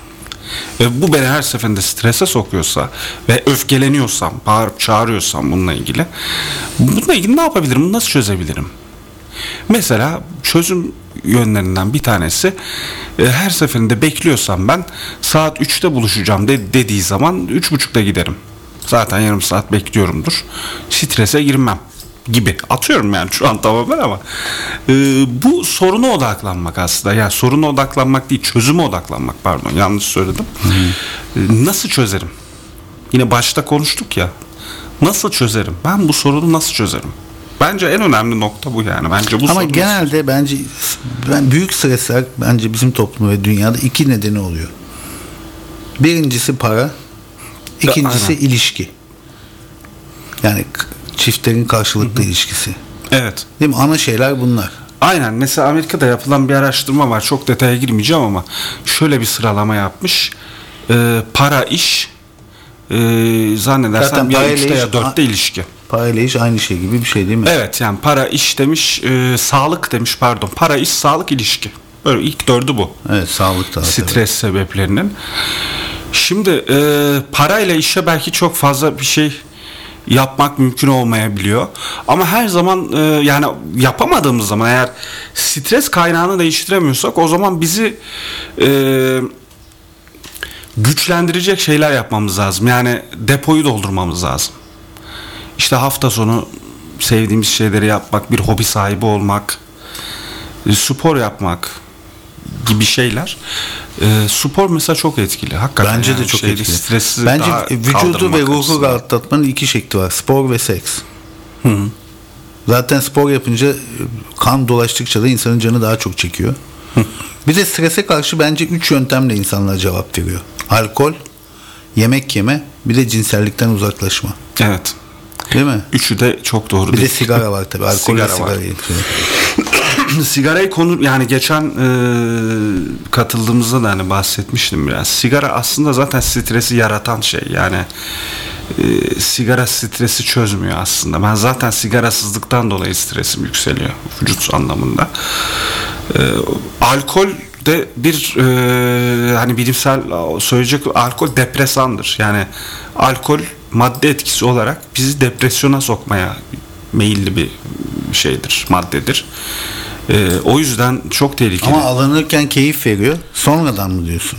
Speaker 2: ve bu beni her seferinde strese sokuyorsa ve öfkeleniyorsam, bağırıp çağırıyorsam bununla ilgili, bununla ilgili ne yapabilirim? Bunu nasıl çözebilirim? Mesela çözüm yönlerinden bir tanesi, her seferinde bekliyorsam ben saat üçte buluşacağım de, dediği zaman üç buçukta giderim. Zaten yarım saat bekliyorumdur. Strese girmem gibi. Atıyorum yani şu an tamamen, ama e, bu soruna odaklanmak aslında. Yani soruna odaklanmak değil, çözüme odaklanmak, pardon yanlış söyledim. E, nasıl çözerim? Yine başta konuştuk ya. Nasıl çözerim? Ben bu sorunu nasıl çözerim? Bence en önemli nokta bu yani. Bence bu.
Speaker 1: Ama genelde nasıl? bence ben büyük stresler bence bizim toplum ve dünyada iki nedeni oluyor. Birincisi para, ikincisi ya, ilişki. Yani çiftlerin karşılıklı Hı-hı. ilişkisi.
Speaker 2: Evet.
Speaker 1: Değil mi? Ana şeyler bunlar.
Speaker 2: Aynen. Mesela Amerika'da yapılan bir araştırma var. Çok detaya girmeyeceğim ama şöyle bir sıralama yapmış. Ee, para, iş, e, zannedersem ya üçte ya dörtte ilişki.
Speaker 1: Para ile iş aynı şey gibi bir şey değil mi?
Speaker 2: Evet, yani para, iş demiş, e, sağlık demiş pardon. Para, iş, sağlık, ilişki. Böyle ilk dördü bu.
Speaker 1: Evet, sağlık da.
Speaker 2: Stres
Speaker 1: tabii.
Speaker 2: sebeplerinin. Şimdi e, parayla işe belki çok fazla bir şey yapmak mümkün olmayabiliyor. Ama her zaman e, yani yapamadığımız zaman eğer stres kaynağını değiştiremiyorsak o zaman bizi e, güçlendirecek şeyler yapmamız lazım. Yani depoyu doldurmamız lazım. İşte hafta sonu sevdiğimiz şeyleri yapmak, bir hobi sahibi olmak, e, spor yapmak gibi şeyler. E, spor mesela çok etkili. Hakikaten
Speaker 1: bence
Speaker 2: yani
Speaker 1: de çok
Speaker 2: şeyde,
Speaker 1: etkili.
Speaker 2: stresi
Speaker 1: bence
Speaker 2: daha
Speaker 1: vücudu ve ruhu
Speaker 2: açısından
Speaker 1: rahatlatmanın iki şekli var. Spor ve seks.
Speaker 2: Hı hı.
Speaker 1: Zaten spor yapınca kan dolaştıkça da insanın canı daha çok çekiyor. Hı. Bir de strese karşı bence üç yöntemle insanlar cevap veriyor. Alkol, yemek yeme, bir de cinsellikten uzaklaşma.
Speaker 2: Evet.
Speaker 1: Değil mi?
Speaker 2: Üçü de çok doğru
Speaker 1: bir
Speaker 2: değil.
Speaker 1: de sigara var tabii. Alkol
Speaker 2: sigara
Speaker 1: ve sigara yetiyor.
Speaker 2: Sigarayı konu yani geçen e, katıldığımızda da hani bahsetmiştim biraz. Sigara aslında zaten stresi yaratan şey. Yani e, sigara stresi çözmüyor aslında. Ben zaten sigarasızlıktan dolayı stresim yükseliyor vücut anlamında. E, alkol de bir e, hani bilimsel söyleyecek, alkol depresandır. Yani alkol madde etkisi olarak bizi depresyona sokmaya meyilli bir şeydir, maddedir. Ee, o yüzden çok tehlikeli.
Speaker 1: Ama alınırken keyif veriyor. Sonradan mı diyorsun?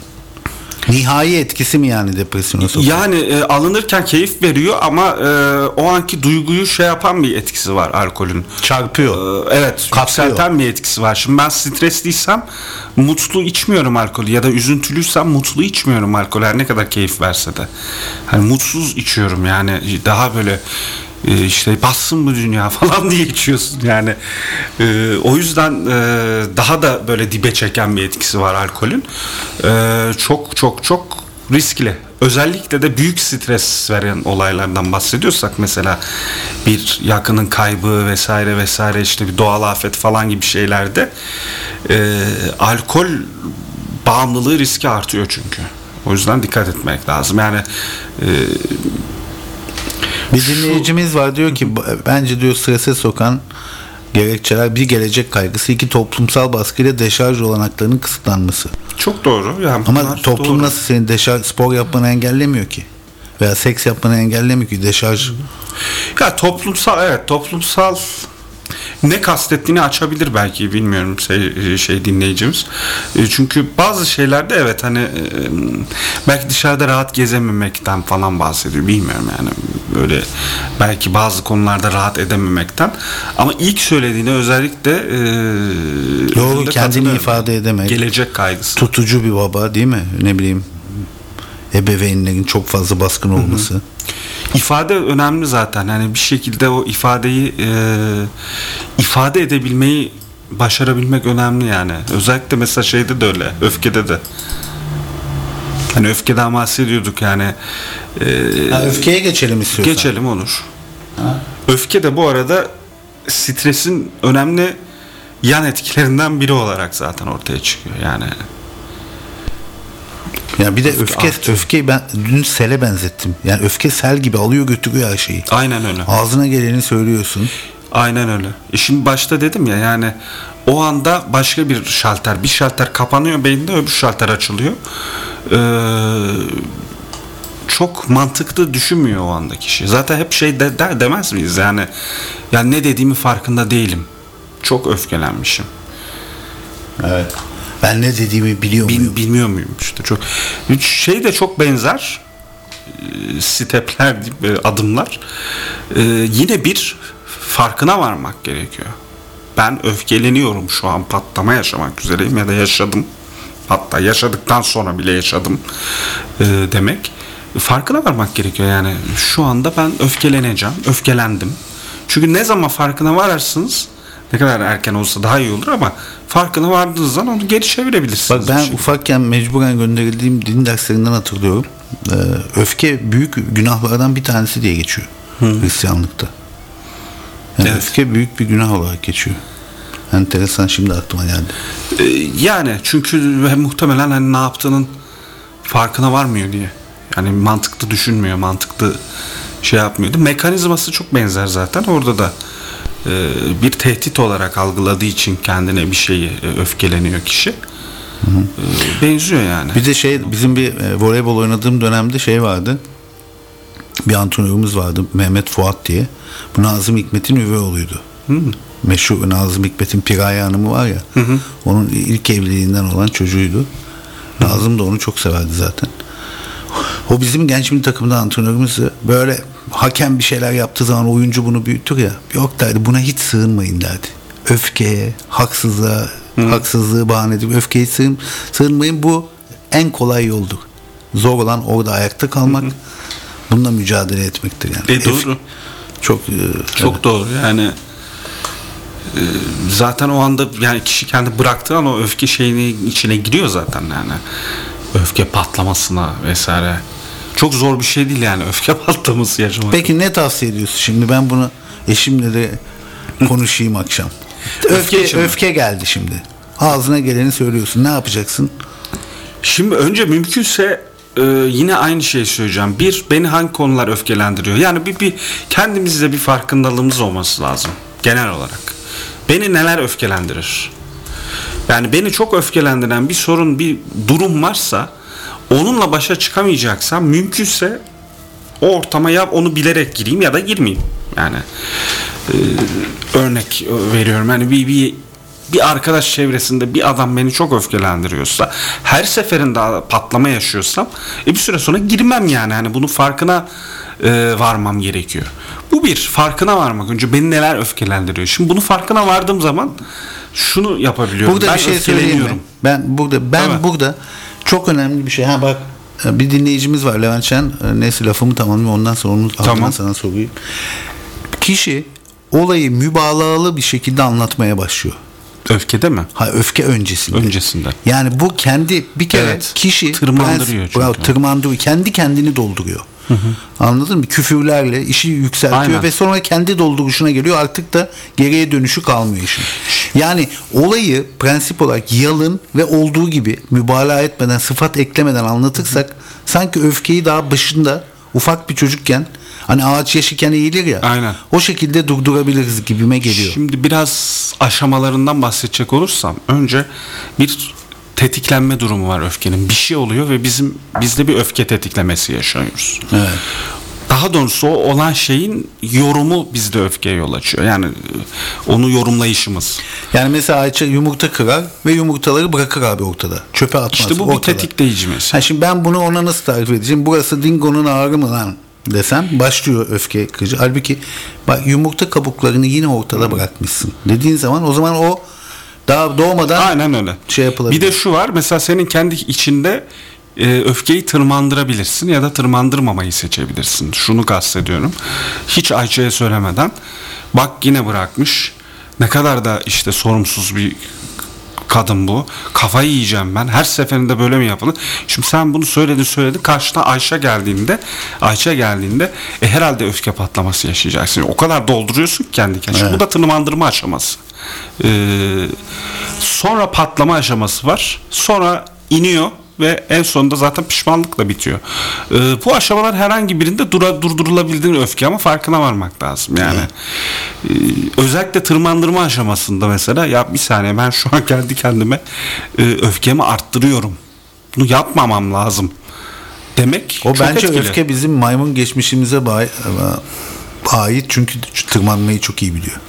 Speaker 1: Nihai etkisi mi yani depresyona sokuyor?
Speaker 2: Yani e, alınırken keyif veriyor ama e, o anki duyguyu şey yapan bir etkisi var alkolün.
Speaker 1: Çarpıyor.
Speaker 2: E, evet. Yükselten bir etkisi var. Şimdi ben stresliysem mutlu içmiyorum alkolü ya da üzüntülüysem mutlu içmiyorum alkolü. Her ne kadar keyif verse de. Hani mutsuz içiyorum yani daha böyle işte bassın mı dünya falan diye içiyorsun yani. Ee, o yüzden e, daha da böyle dibe çeken bir etkisi var alkolün. Ee, çok çok çok riskli. Özellikle de büyük stres veren olaylardan bahsediyorsak, mesela bir yakının kaybı vesaire vesaire, işte bir doğal afet falan gibi şeylerde e, alkol bağımlılığı riski artıyor çünkü. O yüzden dikkat etmek lazım. Yani e,
Speaker 1: bir dinleyicimiz var, diyor ki bence diyor strese sokan gerekçeler bir gelecek kaygısı, iki toplumsal baskıyla deşarj olanaklarının kısıtlanması.
Speaker 2: Çok doğru. Yani
Speaker 1: ama toplum doğru. Nasıl senin deşarj, spor yapmanı engellemiyor ki? Veya seks yapmanı engellemiyor ki, deşarj.
Speaker 2: Ya toplumsal, evet toplumsal ne kastettiğini açabilir belki, bilmiyorum şey, şey dinleyicimiz. Çünkü bazı şeylerde evet hani belki dışarıda rahat gezememekten falan bahsediyor, bilmiyorum yani, böyle belki bazı konularda rahat edememekten, ama ilk söylediğine özellikle
Speaker 1: doğru, kendini ifade edemek,
Speaker 2: gelecek kaygısı,
Speaker 1: tutucu bir baba değil mi, ne bileyim ebeveynlerin çok fazla baskın olması. Hı hı.
Speaker 2: İfade önemli zaten. Yani bir şekilde o ifadeyi e, ifade edebilmeyi başarabilmek önemli yani. Özellikle mesela şeyde de öyle, öfkede de. Hani öfkeden bahsediyorduk yani. E,
Speaker 1: ha, öfkeye geçelim istiyorsan.
Speaker 2: Geçelim, olur. Ha? Öfke de bu arada stresin önemli yan etkilerinden biri olarak zaten ortaya çıkıyor yani.
Speaker 1: Ya bir de öfke, öfke öfkeyi ben dün sele benzettim. Yani öfke sel gibi alıyor götürüyor her şeyi.
Speaker 2: Aynen öyle.
Speaker 1: Ağzına geleni söylüyorsun.
Speaker 2: Aynen öyle. E şimdi başta dedim ya, yani o anda başka bir şalter, bir şalter kapanıyor beyinde, öbür şalter açılıyor. Ee, çok mantıklı düşünmüyor o anda kişi. Zaten hep şey de, der demez miyiz yani? Yani ne dediğimi farkında değilim. Çok öfkelenmişim.
Speaker 1: Evet. Ben ne dediğimi biliyor muyum?
Speaker 2: Bil, bilmiyor muyum işte, çok şey de çok benzer e, stepler, adımlar. E, yine bir farkına varmak gerekiyor. Ben öfkeleniyorum şu an, patlama yaşamak üzereyim ya da yaşadım. Hatta yaşadıktan sonra bile yaşadım e, demek. Farkına varmak gerekiyor yani. Şu anda ben öfkeleneceğim, öfkelendim. Çünkü ne zaman farkına vararsınız, ne kadar erken olsa daha iyi olur, ama farkına vardığınız zaman onu geri çevirebilirsiniz.
Speaker 1: Bak ben ufakken mecburen gönderildiğim din derslerinden hatırlıyorum. Ee, öfke büyük günahlardan bir tanesi diye geçiyor. Hı. Hristiyanlıkta. Yani
Speaker 2: evet.
Speaker 1: Öfke büyük bir günah olarak geçiyor. Enteresan, şimdi aklıma geldi.
Speaker 2: Ee, yani çünkü muhtemelen hani ne yaptığının farkına varmıyor diye. Yani mantıklı düşünmüyor, mantıklı şey yapmıyordu. Mekanizması çok benzer zaten. Orada da e, bir tehdit olarak algıladığı için kendine bir şeyi e, öfkeleniyor kişi. Hı hı. E, benziyor yani.
Speaker 1: Bir de şey, bizim bir e, voleybol oynadığım dönemde şey vardı. Bir antrenörümüz vardı, Mehmet Fuat diye. Bu Nazım Hikmet'in üvey oğluydu. Hı. Meşhur Nazım Hikmet'in Piraye Hanım'ı var ya. Hı hı. Onun ilk evliliğinden olan çocuğuydu. Hı. Nazım da onu çok severdi zaten. O bizim genç milli takımda antrenörümüzü, böyle hakem bir şeyler yaptığı zaman oyuncu bunu büyütür ya. Yok derdi, buna hiç sığınmayın derdi. Öfkeye, haksızlığa, Hı. haksızlığı bahane edip öfkeye sığın, sığınmayın. Bu en kolay yoldur. Zor olan orada ayakta kalmak. Hı hı. Bununla mücadele etmektir yani.
Speaker 2: E, doğru.
Speaker 1: Çok e,
Speaker 2: çok evet. Doğru. Yani e, zaten o anda yani kişi kendi bıraktığı an o öfke şeyinin içine giriyor zaten yani. Öfke patlamasına vesaire. Çok zor bir şey değil yani öfke patlaması yaşamak.
Speaker 1: Peki ne tavsiye ediyorsun şimdi? Ben bunu eşimle de konuşayım akşam. Öfke öfke, öfke geldi şimdi. Ağzına geleni söylüyorsun. Ne yapacaksın?
Speaker 2: Şimdi önce mümkünse e, yine aynı şeyi söyleyeceğim. Bir, beni hangi konular öfkelendiriyor? Yani bir, bir kendimizde bir farkındalığımız olması lazım genel olarak. Beni neler öfkelendirir? Yani beni çok öfkelendiren bir sorun, bir durum varsa, onunla başa çıkamayacaksam mümkünse o ortama ya onu bilerek gireyim ya da girmeyeyim. Yani e, örnek veriyorum. Yani bir, bir bir arkadaş çevresinde bir adam beni çok öfkelendiriyorsa, her seferinde patlama yaşıyorsam, e bir süre sonra girmem yani. Hani bunun farkına e, varmam gerekiyor. Bu bir, farkına varmak. Önce beni neler öfkelendiriyor. Şimdi bunun farkına vardığım zaman şunu yapabiliyorum.
Speaker 1: Burada
Speaker 2: ben
Speaker 1: bir şey söyleyeyim mi? Ben burada ben evet. burada çok önemli bir şey. Ha bak, bir dinleyicimiz var, Levent Şen. Neyse, lafımı tamamlayayım, ondan sonra onun tamam. ardından sana sorayım. Kişi olayı mübalağalı bir şekilde anlatmaya başlıyor.
Speaker 2: Öfkede mi?
Speaker 1: Ha, öfke öncesinde.
Speaker 2: Öncesinde.
Speaker 1: Yani bu kendi bir kere evet. kişi
Speaker 2: tırmandırıyor.
Speaker 1: Prens, bravo, tırmandırıyor. Kendi kendini dolduruyor. Hı hı. Anladın mı? Küfürlerle işi yükseltiyor. Aynen. Ve sonra kendi dolduruşuna geliyor. Artık da geriye dönüşü kalmıyor işin. Yani olayı prensip olarak yalın ve olduğu gibi mübalağa etmeden, sıfat eklemeden anlatırsak, hı hı. sanki öfkeyi daha başında ufak bir çocukken, hani ağaç yaşıken eğilir ya.
Speaker 2: Aynen.
Speaker 1: O şekilde durdurabiliriz gibime geliyor.
Speaker 2: Şimdi biraz aşamalarından bahsedecek olursam, önce bir tetiklenme durumu var öfkenin. Bir şey oluyor ve bizim bizde bir öfke tetiklemesi yaşıyoruz.
Speaker 1: Evet.
Speaker 2: Daha doğrusu o olan şeyin yorumu bizde öfkeye yol açıyor. Yani onu yorumlayışımız.
Speaker 1: Yani mesela Ayça yumurta kırar ve yumurtaları bırakır abi ortada. Çöpe atmaz.
Speaker 2: İşte bu
Speaker 1: ortada.
Speaker 2: Bir tetikleyici mesela.
Speaker 1: Ha, şimdi ben bunu ona nasıl tarif edeceğim? Burası dingonun ağrı mı lan desem, başlıyor öfke kırıcı. Halbuki bak, yumurta kabuklarını yine ortada hmm. bırakmışsın dediğin zaman, o zaman o daha doğmadan
Speaker 2: aynen öyle.
Speaker 1: Şey yapılabilir.
Speaker 2: Bir de şu var, mesela senin kendi içinde e, öfkeyi tırmandırabilirsin ya da tırmandırmamayı seçebilirsin. Şunu kastediyorum. Hiç Ayça'ya söylemeden, bak yine bırakmış. Ne kadar da işte sorumsuz bir kadın bu. Kafayı yiyeceğim ben. Her seferinde böyle mi yapılır? Şimdi sen bunu söyledin söyledin. Karşına Ayşe geldiğinde Ayça geldiğinde e, herhalde öfke patlaması yaşayacaksın. O kadar dolduruyorsun ki kendi kendine. Evet. Bu da tırmandırma aşaması. Ee, sonra patlama aşaması var. Sonra iniyor ve en sonunda zaten pişmanlıkla bitiyor. Ee, bu aşamalar herhangi birinde dura, durdurulabildiğini öfke, ama farkına varmak lazım. Yani e, özellikle tırmandırma aşamasında mesela, ya bir saniye, ben şu an kendi kendime e, öfkemi arttırıyorum. Bunu yapmamam lazım demek
Speaker 1: o
Speaker 2: çok
Speaker 1: bence
Speaker 2: etkili.
Speaker 1: Öfke bizim maymun geçmişimize bay, ait, çünkü tırmanmayı çok iyi biliyor.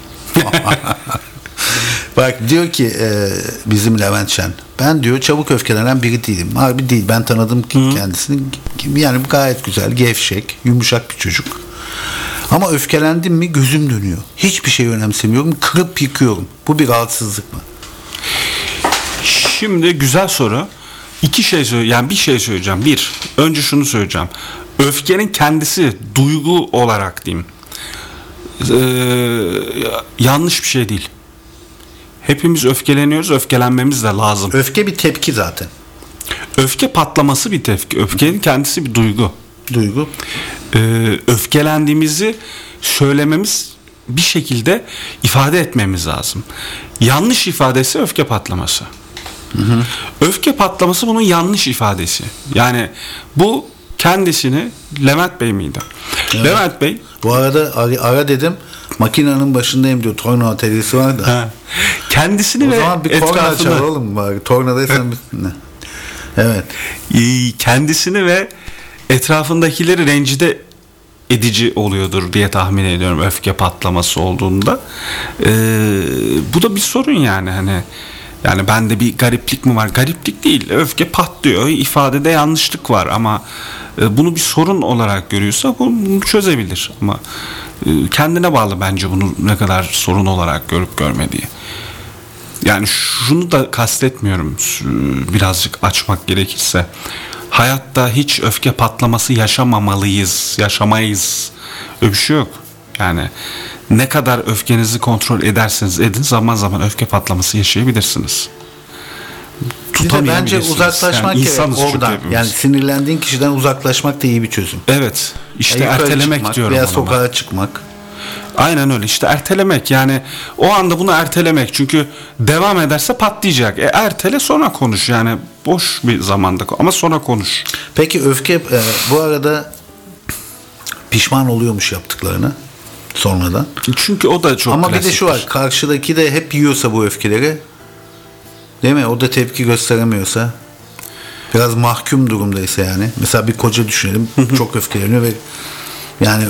Speaker 1: Bak diyor ki e, bizim Levent Şen, ben diyor çabuk öfkelenen biri değilim. Harbi değil, ben tanıdım ki kendisini. Yani gayet güzel, gevşek, yumuşak bir çocuk. Ama öfkelendim mi gözüm dönüyor. Hiçbir şey önemsemiyorum, kırıp yıkıyorum. Bu bir rahatsızlık mı?
Speaker 2: Şimdi güzel soru. İki şey söyle, yani bir şey söyleyeceğim. Bir, önce şunu söyleyeceğim. Öfkenin kendisi duygu olarak diyeyim, Ee, yanlış bir şey değil. Hepimiz öfkeleniyoruz, öfkelenmemiz de lazım.
Speaker 1: Öfke bir tepki zaten.
Speaker 2: Öfke patlaması bir tepki. Öfkenin kendisi bir duygu.
Speaker 1: Duygu.
Speaker 2: Ee, öfkelendiğimizi söylememiz bir şekilde ifade etmemiz lazım. Yanlış ifadesi öfke patlaması. Hı hı. Öfke patlaması bunun yanlış ifadesi. Yani bu kendisini Levent Bey miydi? Evet. Levent Bey.
Speaker 1: Bu arada ara, ara dedim. Makinenin başındayım diyor. Torna atölyesi var da.
Speaker 2: Ha. Kendisini
Speaker 1: o
Speaker 2: ve
Speaker 1: zaman bir etrafını... korna çalalım bari. Tornadaysan bir... Evet.
Speaker 2: Kendisini ve etrafındakileri rencide edici oluyordur diye tahmin ediyorum öfke patlaması olduğunda. Ee, bu da bir sorun yani hani yani bende bir gariplik mi var? Gariplik değil. Öfke patlıyor. İfadede yanlışlık var ama e, bunu bir sorun olarak görüyorsa bunu çözebilir ama e, kendine bağlı bence bunu ne kadar sorun olarak görüp görmediği. Yani şunu da kastetmiyorum, birazcık açmak gerekirse. Hayatta hiç öfke patlaması yaşamamalıyız, yaşamayız. Öyle bir şey yok. Yani ne kadar öfkenizi kontrol ederseniz edin zaman zaman öfke patlaması yaşayabilirsiniz.
Speaker 1: Bence uzaklaşmak yani gerek oradan. Yani sinirlendiğin kişiden uzaklaşmak da iyi bir çözüm.
Speaker 2: Evet. İşte yani ertelemek çıkmak, diyorum
Speaker 1: veya sokağa çıkmak.
Speaker 2: Aynen öyle işte ertelemek yani o anda bunu ertelemek çünkü devam ederse patlayacak. E, ertele sonra konuş yani boş bir zamanda ama sonra konuş.
Speaker 1: Peki öfke e, bu arada pişman oluyormuş yaptıklarını sonradan.
Speaker 2: Çünkü o da çok
Speaker 1: ama
Speaker 2: klasiktir.
Speaker 1: Bir de şu var karşıdaki de hep yiyorsa bu öfkeleri değil mi o da tepki gösteremiyorsa biraz mahkum durumdaysa yani mesela bir koca düşünelim çok öfkeleniyor ve yani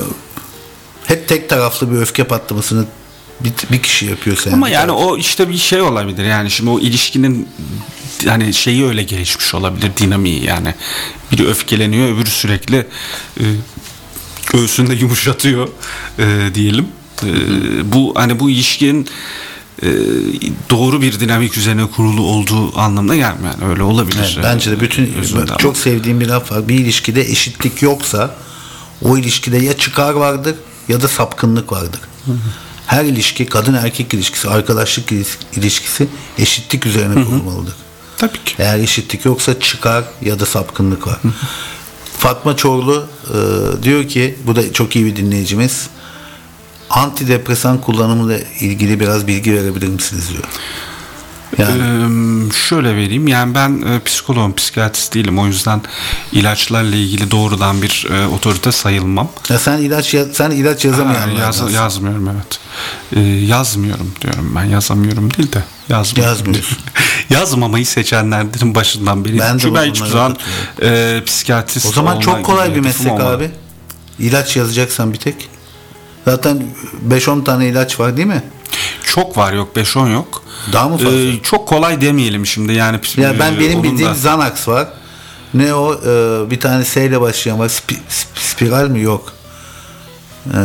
Speaker 1: hep tek taraflı bir öfke patlamasını bir, bir kişi yapıyorsa yani.
Speaker 2: Ama yani o işte bir şey olabilir yani şimdi o ilişkinin hani şeyi öyle gelişmiş olabilir dinamiği yani biri öfkeleniyor öbürü sürekli e, göğsünde yumuşatıyor e, diyelim e, bu hani bu ilişkinin e, doğru bir dinamik üzerine kurulu olduğu anlamına gelmiyor yani öyle olabilir.
Speaker 1: Evet, bence de bütün çok ama. Sevdiğim bir laf var bir ilişkide eşitlik yoksa o ilişkide ya çıkar vardır ya da sapkınlık vardır. Hı hı. Her ilişki, kadın erkek ilişkisi, arkadaşlık ilişkisi eşitlik üzerine kurulmalıdır.
Speaker 2: Tabii ki.
Speaker 1: Eğer eşitlik yoksa çıkar ya da sapkınlık var. Hı hı. Fatma Çorlu e, diyor ki, bu da çok iyi bir dinleyicimiz. Antidepresan kullanımıyla ilgili biraz bilgi verebilir misiniz diyor.
Speaker 2: Yani. Ee, şöyle vereyim yani ben e, psikoloğum, psikiyatrist değilim o yüzden ilaçlarla ilgili doğrudan bir e, otorite sayılmam.
Speaker 1: Ya sen ilaç sen ilaç yazamıyorsun.
Speaker 2: Yaz, yazmıyorum evet. Ee, yazmıyorum diyorum ben yazamıyorum değil de yazmıyorum.
Speaker 1: Yazmıyorsun.
Speaker 2: Yazmamayı seçenlerden başından beri.
Speaker 1: Ben
Speaker 2: Çünkü ben hiçbir zaman e, psikiyatrist.
Speaker 1: O zaman çok kolay bir meslek olmadı. Abi. İlaç yazacaksan bir tek. Zaten beş on tane ilaç var değil mi?
Speaker 2: Çok var yok beş on yok.
Speaker 1: Daha mı fazla?
Speaker 2: Ee, çok kolay demeyelim şimdi yani.
Speaker 1: Ya ben benim bildiğim da... Xanax var. Ne o? Ee, bir tane S ile başlayan var. Sp- sp- spiral mi? Yok. Ee,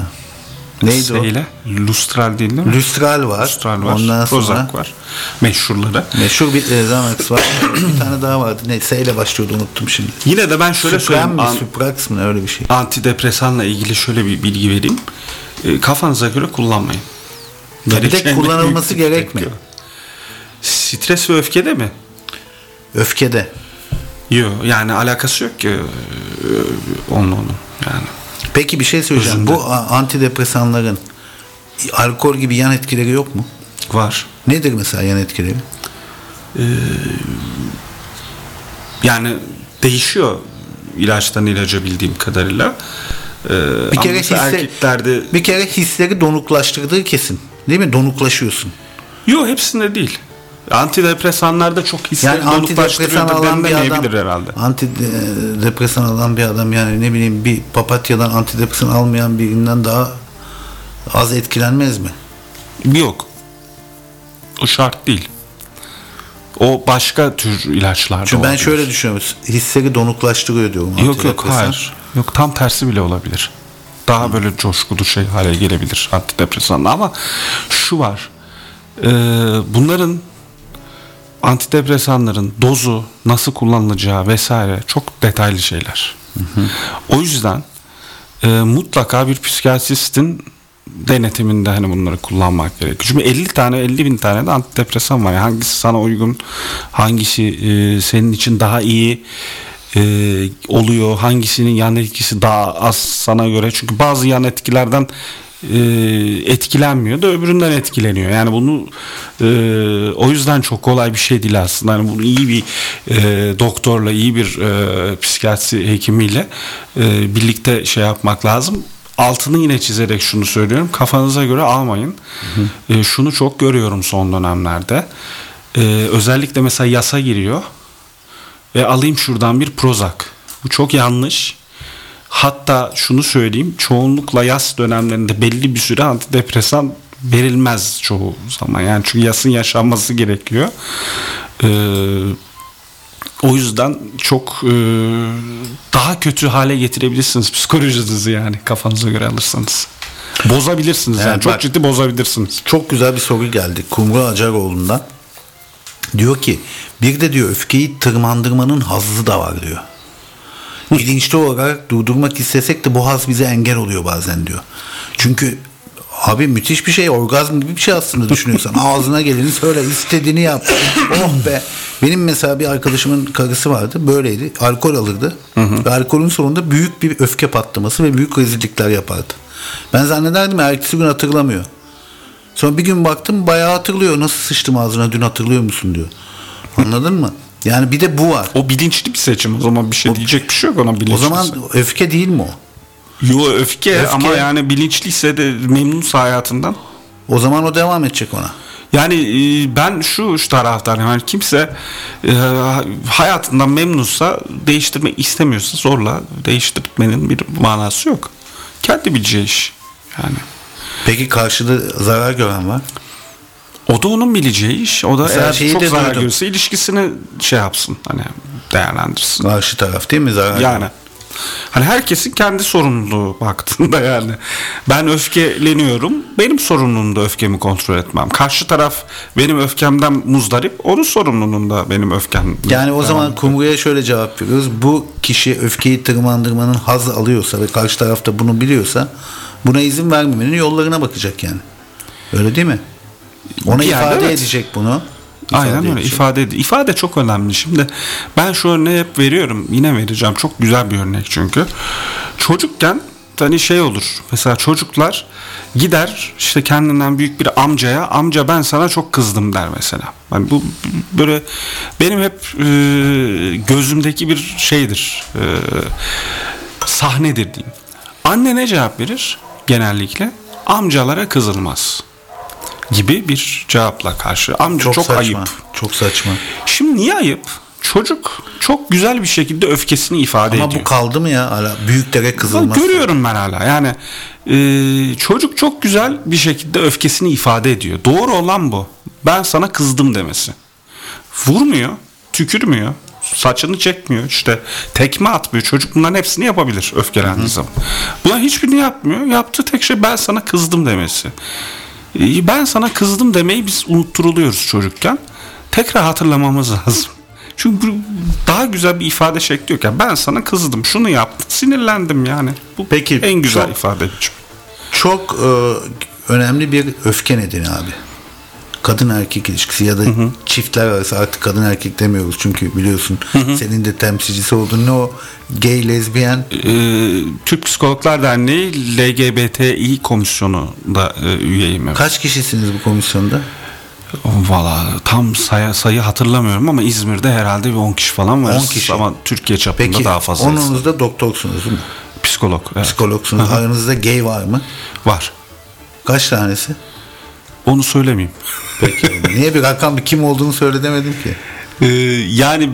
Speaker 1: neydi S o?
Speaker 2: ile? Lustral değil mi?
Speaker 1: Lustral var.
Speaker 2: Lustral var.
Speaker 1: Ondan
Speaker 2: Prozac
Speaker 1: sonra
Speaker 2: var. Meşhurları.
Speaker 1: Meşhur bir e, Xanax var. Bir tane daha vardı. Ne? S ile başlıyordu unuttum şimdi.
Speaker 2: Yine de ben şöyle
Speaker 1: Suprem
Speaker 2: söyleyeyim.
Speaker 1: Mi? An- Suprax mı? Öyle bir şey.
Speaker 2: Antidepresanla ilgili şöyle bir bilgi vereyim. E, kafanıza göre kullanmayın.
Speaker 1: Bir de kullanılması gerekmiyor.
Speaker 2: Stres ve öfkede mi?
Speaker 1: Öfkede.
Speaker 2: Yok yani alakası yok ki onunla onun yani.
Speaker 1: Peki bir şey söyleyeceğim. Özünde. Bu antidepresanların alkol gibi yan etkileri yok mu?
Speaker 2: Var.
Speaker 1: Nedir mesela yan etkileri?
Speaker 2: Ee, yani değişiyor ilaçtan ilaca bildiğim kadarıyla. Ee,
Speaker 1: bir kere hisler,
Speaker 2: erkeklerde
Speaker 1: bir kere hisleri donuklaştırdığı kesin. Değil mi? Donuklaşıyorsun.
Speaker 2: Yok hepsinde değil. Antidepresanlarda çok hisleri
Speaker 1: yani
Speaker 2: donuklaştırıyordur denilebilir herhalde.
Speaker 1: Antidepresan alan bir adam yani ne bileyim bir papatyadan antidepresan almayan birinden daha az etkilenmez mi?
Speaker 2: Yok. O şart değil. O başka tür ilaçlar.
Speaker 1: Çünkü ben olabilir. Şöyle düşünüyorum. Hisleri donuklaştırıyor diyorum.
Speaker 2: Yok yok hayır. Yok tam tersi bile olabilir. Daha hmm. böyle coşkulu şey hale gelebilir antidepresanla ama şu var. Ee, bunların antidepresanların dozu nasıl kullanılacağı vesaire çok detaylı şeyler. Hı hı. O yüzden e, mutlaka bir psikiyatristin denetiminde hani bunları kullanmak gerekiyor. Çünkü elli tane elli bin tane de antidepresan var. Yani hangisi sana uygun, hangisi e, senin için daha iyi e, oluyor, hangisinin yan etkisi daha az sana göre. Çünkü bazı yan etkilerden e, etkilenmiyor da öbüründen etkileniyor. Yani bunu e, o yüzden çok kolay bir şey değil aslında. Yani bunu iyi bir e, doktorla, iyi bir e, psikiyatri hekimiyle e, birlikte şey yapmak lazım. Altını yine çizerek şunu söylüyorum. Kafanıza göre almayın. Hı hı. E, şunu çok görüyorum son dönemlerde. E, özellikle mesela yasa giriyor ve alayım şuradan bir Prozac. Bu çok yanlış. Hatta şunu söyleyeyim, çoğunlukla yas dönemlerinde belli bir süre antidepresan verilmez çoğu zaman. Yani çünkü yasın yaşanması gerekiyor. Ee, o yüzden çok e, daha kötü hale getirebilirsiniz psikolojinizi, yani kafanıza göre alırsanız. Bozabilirsiniz yani, yani çok bak, ciddi bozabilirsiniz.
Speaker 1: Çok güzel bir soru geldi Kumru Acaroğlu'ndan. Diyor ki bir de diyor öfkeyi tırmandırmanın hazzı da var diyor. Bilinçli olarak durdurmak istesek de bu haz bize engel oluyor bazen diyor. Çünkü abi müthiş bir şey, orgazm gibi bir şey aslında düşünüyorsan. Ağzına geleni söyle, istediğini yap. Oh be. Benim mesela bir arkadaşımın karısı vardı, böyleydi. Alkol alırdı. Hı hı. Ve alkolün sonunda büyük bir öfke patlaması ve büyük rezillikler yapardı. Ben zannederdim ertesi gün hatırlamıyor. Sonra bir gün baktım bayağı hatırlıyor. Nasıl sıçtım ağzına dün, hatırlıyor musun diyor. Anladın mı? Yani bir de bu var.
Speaker 2: O bilinçli bir seçim. O zaman bir şey o, diyecek bir şey yok ona, bilinçli.
Speaker 1: O zaman öfke değil mi o?
Speaker 2: Yo öfke, öfke ama yani bilinçliyse de memnunsa hayatından.
Speaker 1: O zaman o devam edecek ona.
Speaker 2: Yani ben şu, şu taraftarım. Yani kimse e, hayatından memnunsa, değiştirmek istemiyorsa zorla değiştirmenin bir manası yok. Kendi bileceği iş. Yani.
Speaker 1: Peki karşıda zarar gören var?
Speaker 2: O da onun bileceği iş. O da
Speaker 1: mesela
Speaker 2: eğer çok zarar görürse ilişkisini şey yapsın, hani değerlendirsin.
Speaker 1: Karşı taraf değil mi zarar?
Speaker 2: Yani. Hani herkesin kendi sorumluluğu baktığında yani. Ben öfkeleniyorum. Benim sorumluluğumda öfkemi kontrol etmem. Karşı taraf benim öfkemden muzdarip. Onun sorumluluğunda benim öfkem.
Speaker 1: Yani o zaman Kumru'ya şöyle cevap veriyoruz. Bu kişi öfkeyi tırmandırmanın haz alıyorsa ve karşı taraf da bunu biliyorsa buna izin vermemenin yollarına bakacak yani. Öyle değil mi? Ona ifade evet. edecek bunu.
Speaker 2: İfade Aynen öyle edecek. ifade ed- ifade çok önemli. Şimdi ben şu örneği hep veriyorum. Yine vereceğim. Çok güzel bir örnek çünkü. Çocukken hani şey olur. Mesela çocuklar gider işte kendinden büyük bir amcaya, amca ben sana çok kızdım der mesela. Yani bu böyle benim hep e, gözümdeki bir şeydir. E, sahnedir diyeyim. Anne ne cevap verir? Genellikle amcalara kızılmaz gibi bir cevapla karşı. Amca çok, çok
Speaker 1: saçma,
Speaker 2: ayıp.
Speaker 1: Çok saçma.
Speaker 2: Şimdi niye ayıp? Çocuk çok güzel bir şekilde öfkesini ifade
Speaker 1: Ama
Speaker 2: ediyor.
Speaker 1: Ama bu kaldı mı ya? Hala büyüklere kızılmaz.
Speaker 2: Görüyorum ben hala. Yani e, çocuk çok güzel bir şekilde öfkesini ifade ediyor. Doğru olan bu. Ben sana kızdım demesi. Vurmuyor, tükürmüyor, saçını çekmiyor, işte tekme atmıyor. Çocuk bunların hepsini yapabilir öfkelendiği zaman. Buna hiçbirini yapmıyor. Yaptığı tek şey ben sana kızdım demesi. Ben sana kızdım demeyi biz unutturuluyoruz çocukken. Tekrar hatırlamamız lazım. Çünkü bu daha güzel bir ifade şekli yok. Yani ben sana kızdım, şunu yaptım, sinirlendim yani. Bu Peki, en güzel çok, ifade biçimi.
Speaker 1: Çok e, önemli bir öfke nedeni abi. Kadın erkek ilişkisi ya da hı hı. çiftler arası, artık kadın erkek demiyoruz çünkü biliyorsun hı hı. senin de temsilcisi oldun. Ne o? Gay, lezbiyen?
Speaker 2: Ee, Türk Psikologlar Derneği L G B T İ komisyonunda e, üyeyim. Evet.
Speaker 1: Kaç kişisiniz bu komisyonda?
Speaker 2: Valla tam sayı, sayı hatırlamıyorum ama İzmir'de herhalde bir on kişi falan var. on kişi. Ama Türkiye çapında Peki, daha fazla.
Speaker 1: Peki onunuzda doktorsunuz değil mi?
Speaker 2: Psikolog. Evet.
Speaker 1: Psikologsunuz. Hı-hı. Aranızda gay var mı?
Speaker 2: Var.
Speaker 1: Kaç tanesi?
Speaker 2: Onu söylemeyeyim.
Speaker 1: Peki. Niye bir rakam, bir kim olduğunu söyle demedim ki?
Speaker 2: Ee, yani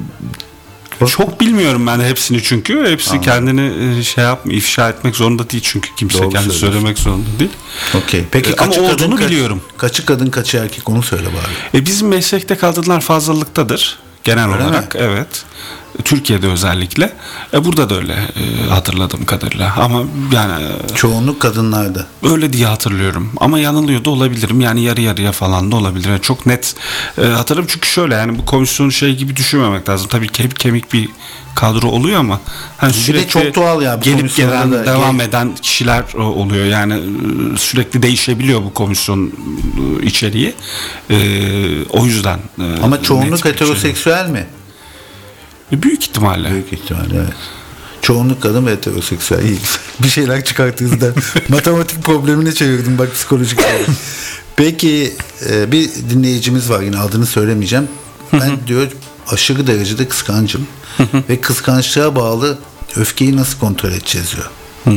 Speaker 2: çok bilmiyorum ben hepsini çünkü. Hepsi Anladım. kendini şey yapma, ifşa etmek zorunda değil çünkü kimse Doğru kendi söylemek zorunda değil.
Speaker 1: Okey. Peki
Speaker 2: ee, ama olduğunu kaç, biliyorum.
Speaker 1: Kaçı kadın, kaçı erkek, onu söyle bari.
Speaker 2: E, bizim meslekte kadınlar fazlalıktadır genel öyle olarak. Mi? Evet. Türkiye'de özellikle. E, burada da öyle e, hatırladığım kadarıyla. Ama yani
Speaker 1: çoğunluk kadınlarda.
Speaker 2: Öyle diye hatırlıyorum. Ama yanılıyor da olabilirim. Yani yarı yarıya falan da olabilir. Yani çok net e, hatırlıyorum çünkü şöyle, yani bu komisyonu şey gibi düşünmemek lazım. Tabii ki hep kemik bir kadro oluyor ama hani sürekli
Speaker 1: çok doğal ya,
Speaker 2: gelip gelen da, devam gel- eden kişiler oluyor. Yani sürekli değişebiliyor bu komisyon içeriği. E, o yüzden. E,
Speaker 1: ama çoğunluk heteroseksüel şey mi?
Speaker 2: Büyük ihtimalle.
Speaker 1: Büyük ihtimalle evet. Çoğunluk kadın ve heteroseksüel. İyi. Bir şeyler çıkarttınız da matematik problemine çevirdim bak psikolojik olarak. Peki e, bir dinleyicimiz var, yine adını söylemeyeceğim. Ben diyor aşırı derecede kıskancım ve kıskançlığa bağlı öfkeyi nasıl kontrol edeceğiz diyor.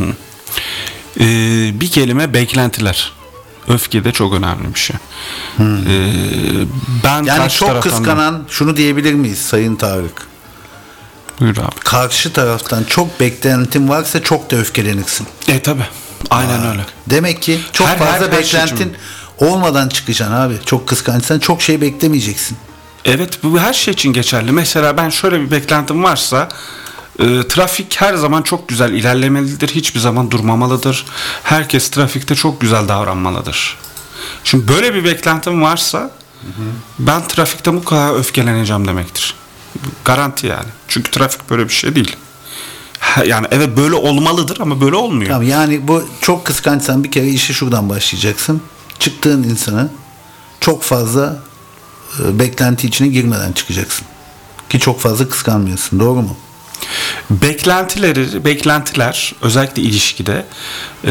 Speaker 2: Ee, bir kelime, beklentiler. Öfke de çok önemli bir şey. Ee, ben
Speaker 1: Yani çok
Speaker 2: taraftan
Speaker 1: kıskanan
Speaker 2: da...
Speaker 1: şunu diyebilir miyiz Sayın Tarık?
Speaker 2: Buyur abi.
Speaker 1: Karşı taraftan çok beklentin varsa çok da öfkelenirsin.
Speaker 2: E tabi. Aynen
Speaker 1: Aa,
Speaker 2: öyle.
Speaker 1: Demek ki çok
Speaker 2: Her-
Speaker 1: fazla
Speaker 2: her- her
Speaker 1: beklentin
Speaker 2: şey için.
Speaker 1: olmadan çıkacaksın abi. Çok kıskançsan çok şey beklemeyeceksin.
Speaker 2: Evet, bu her şey için geçerli. Mesela ben şöyle bir beklentim varsa, e, trafik her zaman çok güzel ilerlemelidir. Hiçbir zaman durmamalıdır. Herkes trafikte çok güzel davranmalıdır. Şimdi böyle bir beklentim varsa, hı hı, ben trafikte bu kadar öfkeleneceğim demektir. Garanti yani. Çünkü trafik böyle bir şey değil. Ha, yani evet böyle olmalıdır ama böyle olmuyor.
Speaker 1: Tamam, yani bu çok kıskançsan bir kere işe şuradan başlayacaksın. Çıktığın insanı çok fazla e, beklenti içine girmeden çıkacaksın. Ki çok fazla kıskanmıyorsun. Doğru mu?
Speaker 2: Beklentileri, beklentiler özellikle ilişkide, e,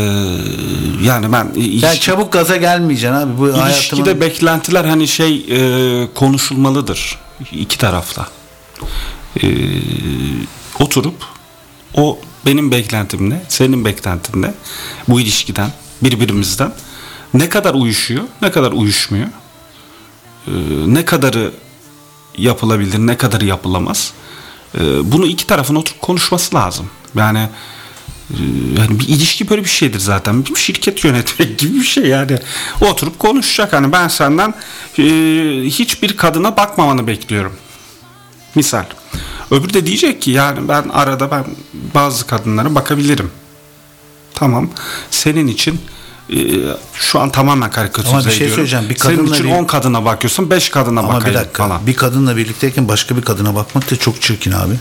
Speaker 2: yani ben ilişki,
Speaker 1: Yani çabuk gaza gelmeyeceksin abi. Bu
Speaker 2: ilişkide
Speaker 1: hayatımın...
Speaker 2: beklentiler hani şey e, konuşulmalıdır iki tarafla. E, oturup o benim beklentimle, senin beklentinle bu ilişkiden, birbirimizden ne kadar uyuşuyor, ne kadar uyuşmuyor, e, ne kadarı yapılabilir, ne kadarı yapılamaz. Bunu iki tarafın oturup konuşması lazım. Yani, yani bir ilişki böyle bir şeydir zaten. Bir şirket yönetmek gibi bir şey yani. Oturup konuşacak. Hani ben senden e, hiçbir kadına bakmamanı bekliyorum. Misal. Öbürü de diyecek ki yani ben arada ben bazı kadınlara bakabilirim. Tamam. Senin için e, şu an tamamen karikatürize ediyorum.
Speaker 1: Ama bir şey söyleyeceğim. Bir
Speaker 2: Senin için
Speaker 1: bir...
Speaker 2: on kadına bakıyorsun, beş kadına
Speaker 1: Ama
Speaker 2: bakayım
Speaker 1: bir dakika,
Speaker 2: falan.
Speaker 1: bir kadınla birlikteyken başka bir kadına bakmak da çok çirkin abi.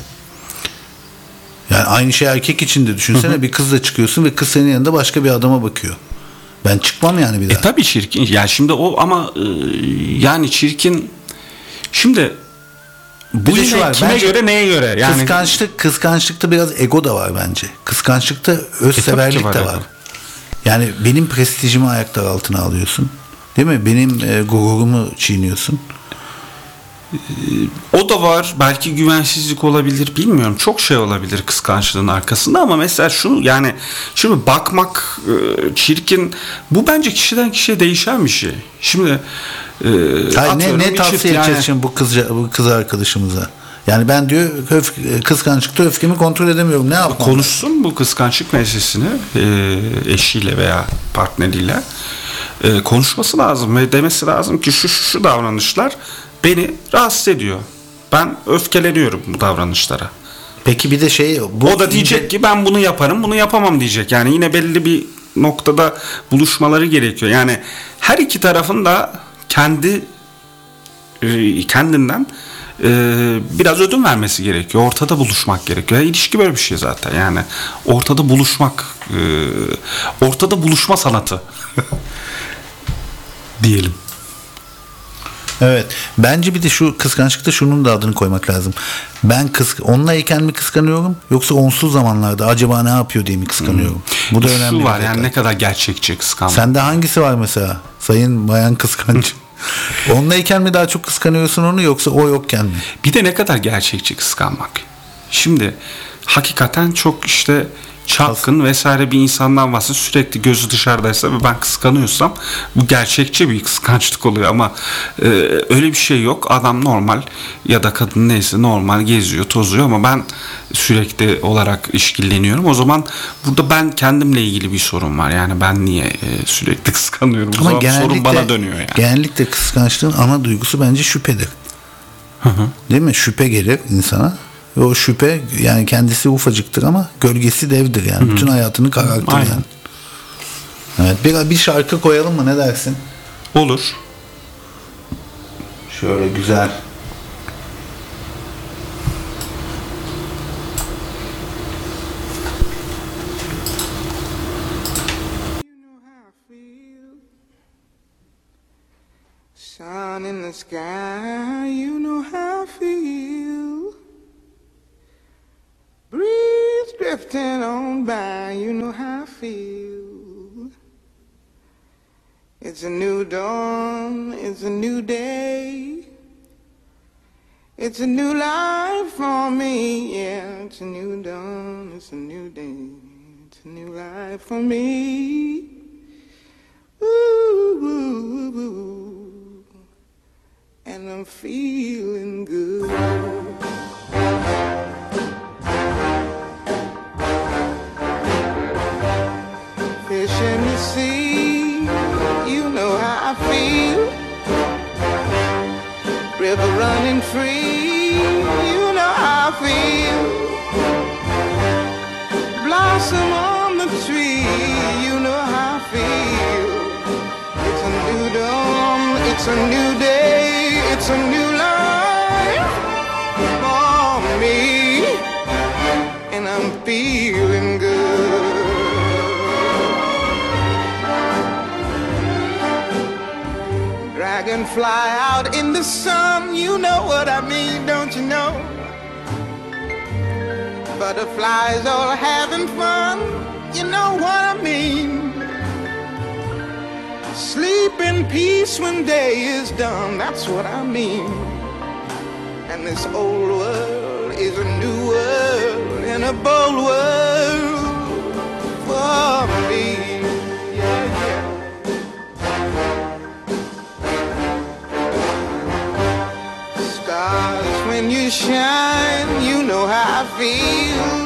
Speaker 1: Yani aynı şey erkek için de düşünsene. Hı hı. Bir kızla çıkıyorsun ve kız senin yanında başka bir adama bakıyor. Ben çıkmam yani bir daha.
Speaker 2: E tabii çirkin. Yani şimdi o ama e, yani çirkin. Şimdi bu
Speaker 1: bir
Speaker 2: yine
Speaker 1: var,
Speaker 2: kime göre neye göre? Yani
Speaker 1: kıskançlık, kıskançlıkta biraz ego da var bence. Kıskançlıkta özseverlik
Speaker 2: e, var
Speaker 1: de
Speaker 2: ego.
Speaker 1: var. Yani benim prestijimi ayaklar altına alıyorsun. Değil mi? Benim e, gururumu çiğniyorsun.
Speaker 2: O da var. Belki güvensizlik olabilir. Bilmiyorum. Çok şey olabilir kıskançlığın arkasında ama mesela şunu yani şimdi bakmak e, çirkin. Bu bence kişiden kişiye değişen bir şey. Şimdi e,
Speaker 1: Hayır, ne, ne tavsiye
Speaker 2: yani,
Speaker 1: edeceğiz şimdi bu kız, bu kız arkadaşımıza? Yani ben diyor öf- kıskançlıkta öfkemi kontrol edemiyorum. Ne yapmam?
Speaker 2: Konuşsun bu kıskançlık meselesini e, eşiyle veya partneriyle e, konuşması lazım ve demesi lazım ki şu şu, şu davranışlar beni rahatsız ediyor. Ben öfkeleniyorum bu davranışlara.
Speaker 1: Peki bir de şey... Bu
Speaker 2: o da diyecek ince... ki ben bunu yaparım, bunu yapamam diyecek. Yani yine belli bir noktada buluşmaları gerekiyor. Yani her iki tarafın da kendi e, kendinden e, biraz ödün vermesi gerekiyor. Ortada buluşmak gerekiyor. Yani ilişki böyle bir şey zaten. Yani ortada buluşmak, e, ortada buluşma sanatı diyelim.
Speaker 1: Evet. Bence bir de şu kıskançlıkta şunun da adını koymak lazım. Ben kıs onunlayken mi kıskanıyorum yoksa onsuz zamanlarda acaba ne yapıyor diye mi kıskanıyorum? Hmm. Bu da
Speaker 2: şu
Speaker 1: önemli.
Speaker 2: Şu var yani ne kadar gerçekçi kıskanmak.
Speaker 1: Sende hangisi var mesela? Sayın bayan kıskanç. Onlayken mi daha çok kıskanıyorsun onu yoksa o yokken mi?
Speaker 2: Bir de ne kadar gerçekçi kıskanmak. Şimdi hakikaten çok işte çapkın vesaire bir insandan varsa sürekli gözü dışarıdaysa ve ben kıskanıyorsam bu gerçekçi bir kıskançlık oluyor ama e, öyle bir şey yok. Adam normal ya da kadın neyse normal geziyor tozuyor ama ben sürekli olarak işkilleniyorum. O zaman burada ben kendimle ilgili bir sorun var. Yani ben niye e, sürekli kıskanıyorum? O zaman sorun bana dönüyor yani.
Speaker 1: Genellikle kıskançlığın ana duygusu bence şüphedir.
Speaker 2: Hı hı.
Speaker 1: Değil mi? Şüphe gelir insana. Ve o şüphe yani kendisi ufacıktır ama gölgesi devdir yani. Hı-hı. Bütün hayatını karartır yani. Evet, bir, bir şarkı koyalım mı, ne dersin?
Speaker 2: Olur.
Speaker 1: Şöyle güzel.
Speaker 3: Sun in the sky, you know how I feel. Breathe. drifting on by, you know how I feel. It's a new dawn, it's a new day. It's a new life for me, yeah. It's a new dawn, it's a new day. It's a new life for me. Ooh, ooh, ooh. And I'm feeling good. Fish in the sea, you know how I feel. River running free, you know how I feel. Blossom on the tree, you know how I feel. It's a new dawn, it's a new day, it's a new life for me. And I'm feeling good. Dragonfly out in the sun, you know what I mean, don't you know? Butterflies all having fun, you know what I mean. Sleep in peace when day is done, that's what I mean. And this old world is a new world and a bold world for me. Yeah, yeah. Stars, when you shine, you know how I feel.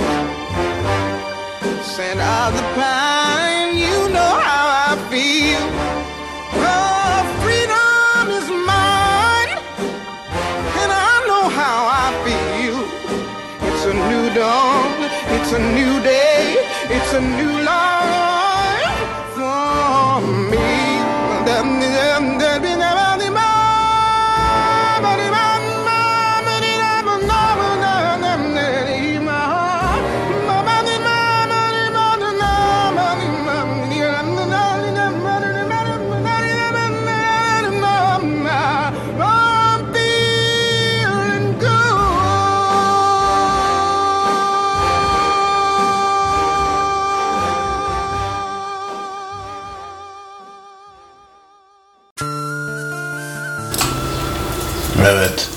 Speaker 3: Scent of the pine, you know how I feel. Oh, freedom is mine, and I know how I feel. It's a new dawn, it's a new day, it's a new life for me.
Speaker 1: Evet.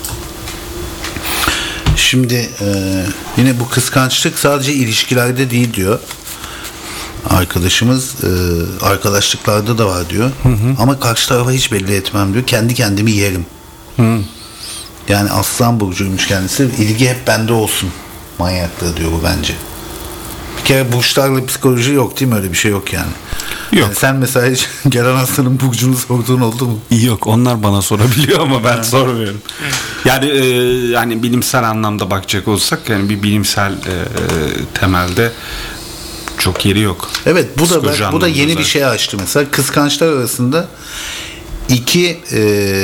Speaker 1: Şimdi e, yine bu kıskançlık sadece ilişkilerde değil diyor arkadaşımız, e, arkadaşlıklarda da var diyor. Hı hı. Ama karşı tarafa hiç belli etmem diyor. Kendi kendimi yerim. Hı. Yani Aslan burcuymuş kendisi. İlgi hep bende olsun manyaklığı diyor bu bence. Bir kere burçlarla psikoloji yok değil mi? Öyle bir şey yok yani. Yok. Yani sen mesela hiç gelen Aslan'ın burcunu sorduğun oldu mu?
Speaker 2: Yok, onlar bana sorabiliyor ama ben sormuyorum. Yani e, yani bilimsel anlamda bakacak olsak, yani bir bilimsel e, temelde çok yeri yok.
Speaker 1: Evet, bu da bak, bu da yeni bir şey açtı mesela. Kıskançlar arasında iki e,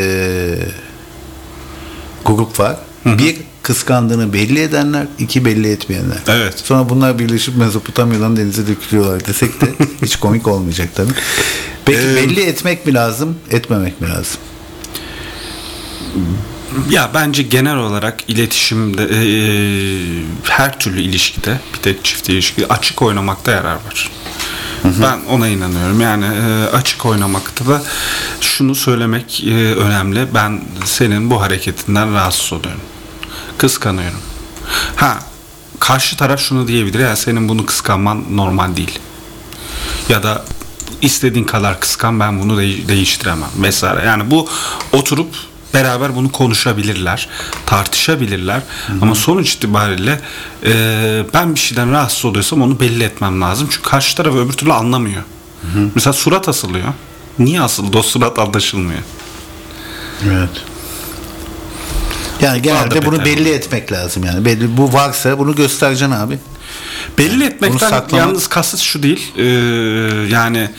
Speaker 1: grup var. Hı hı. Bir, kıskandığını belli edenler, iki, belli etmeyenler.
Speaker 2: Evet.
Speaker 1: Sonra bunlar birleşip Mezopotamya'dan denize dökülüyorlar desek de hiç komik olmayacak tabii. Peki ee, belli etmek mi lazım, etmemek mi lazım?
Speaker 2: Ya bence genel olarak iletişimde, e, her türlü ilişkide, bir tek çift ilişki, açık oynamakta yarar var. Hı hı. Ben ona inanıyorum. Yani e, açık oynamakta da şunu söylemek e, önemli. Ben senin bu hareketinden rahatsız oluyorum. Kıskanıyorum. Ha, karşı taraf şunu diyebilir: ya senin bunu kıskanman normal değil. Ya da istediğin kadar kıskan, ben bunu de- değiştiremem mesela. Yani bu oturup beraber bunu konuşabilirler, tartışabilirler. Hı-hı. Ama sonuç itibariyle e, ben bir şeyden rahatsız oluyorsam onu belli etmem lazım. Çünkü karşı taraf öbür türlü anlamıyor. Hı-hı. Mesela surat asılıyor. Niye asıldı? O surat anlaşılmıyor.
Speaker 1: Evet. Yani genelde bunu belli etmek lazım yani. Belli, bu varsa bunu göstereceksin abi.
Speaker 2: Belli etmekten saklama... yalnız kasıt şu değil. Ee, yani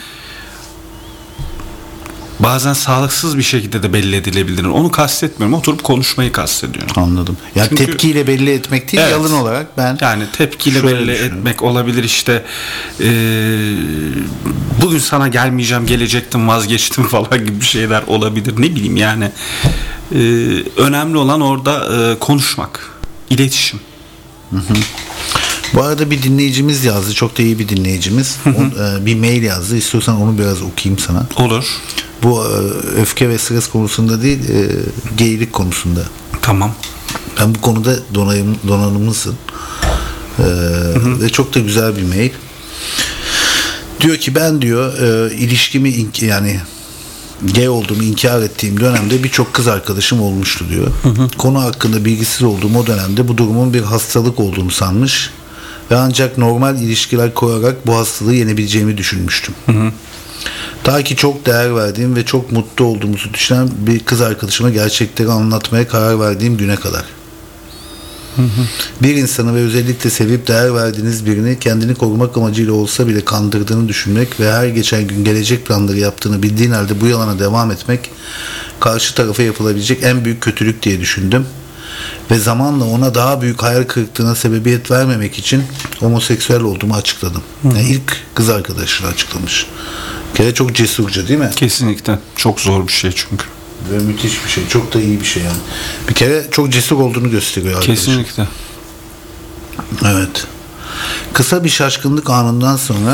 Speaker 2: bazen sağlıksız bir şekilde de belli edilebilir. Onu kastetmiyorum. Oturup konuşmayı kastediyorum.
Speaker 1: Anladım. Ya Çünkü, tepkiyle belli etmek değil, evet, yalın olarak ben.
Speaker 2: Yani tepkiyle belli etmek olabilir işte. E, bugün sana gelmeyeceğim, gelecektim, vazgeçtim falan gibi şeyler olabilir. Ne bileyim yani. E, önemli olan orada e, konuşmak, iletişim.
Speaker 1: Hı hı. Bu arada bir dinleyicimiz yazdı. Çok da iyi bir dinleyicimiz. O, e, bir mail yazdı. İstiyorsan onu biraz okuyayım sana.
Speaker 2: Olur.
Speaker 1: Bu e, öfke ve stres konusunda değil, e, geylik konusunda.
Speaker 2: Tamam.
Speaker 1: Ben bu konuda donayım, donanımlısın. E, ve çok da güzel bir mail. Diyor ki ben diyor e, ilişkimi ink- yani gay olduğumu inkar ettiğim dönemde birçok kız arkadaşım olmuştu diyor. Hı hı. Konu hakkında bilgisiz olduğum o dönemde bu durumun bir hastalık olduğunu sanmış ve ancak normal ilişkiler kurarak bu hastalığı yenebileceğimi düşünmüştüm. Hı hı. Ta ki çok değer verdiğim ve çok mutlu olduğumuzu düşünen bir kız arkadaşıma gerçekleri anlatmaya karar verdiğim güne kadar. Hı hı. Bir insanı ve özellikle sevip değer verdiğiniz birini kendini korumak amacıyla olsa bile kandırdığını düşünmek ve her geçen gün gelecek planları yaptığını bildiğin halde bu yalana devam etmek karşı tarafa yapılabilecek en büyük kötülük diye düşündüm. Ve zamanla ona daha büyük hayal kırıklığına sebebiyet vermemek için homoseksüel olduğumu açıkladım. Yani ilk kız arkadaşını açıklamış. Bir kere çok cesurca değil mi?
Speaker 2: Kesinlikle. Çok zor bir şey çünkü.
Speaker 1: Ve müthiş bir şey. Çok da iyi bir şey yani. Bir kere çok cesur olduğunu gösteriyor arkadaşım.
Speaker 2: Kesinlikle.
Speaker 1: Evet. Kısa bir şaşkınlık anından sonra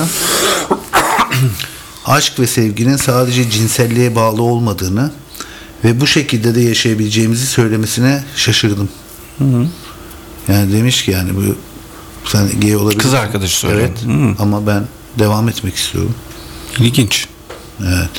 Speaker 1: aşk ve sevginin sadece cinselliğe bağlı olmadığını ve bu şekilde de yaşayabileceğimizi söylemesine şaşırdım. Hı hı. Yani demiş ki yani bu sen gay olabilirsin.
Speaker 2: Kız arkadaşı söylüyor.
Speaker 1: Evet. Hı. Ama ben devam etmek istiyorum.
Speaker 2: İlginç.
Speaker 1: Evet.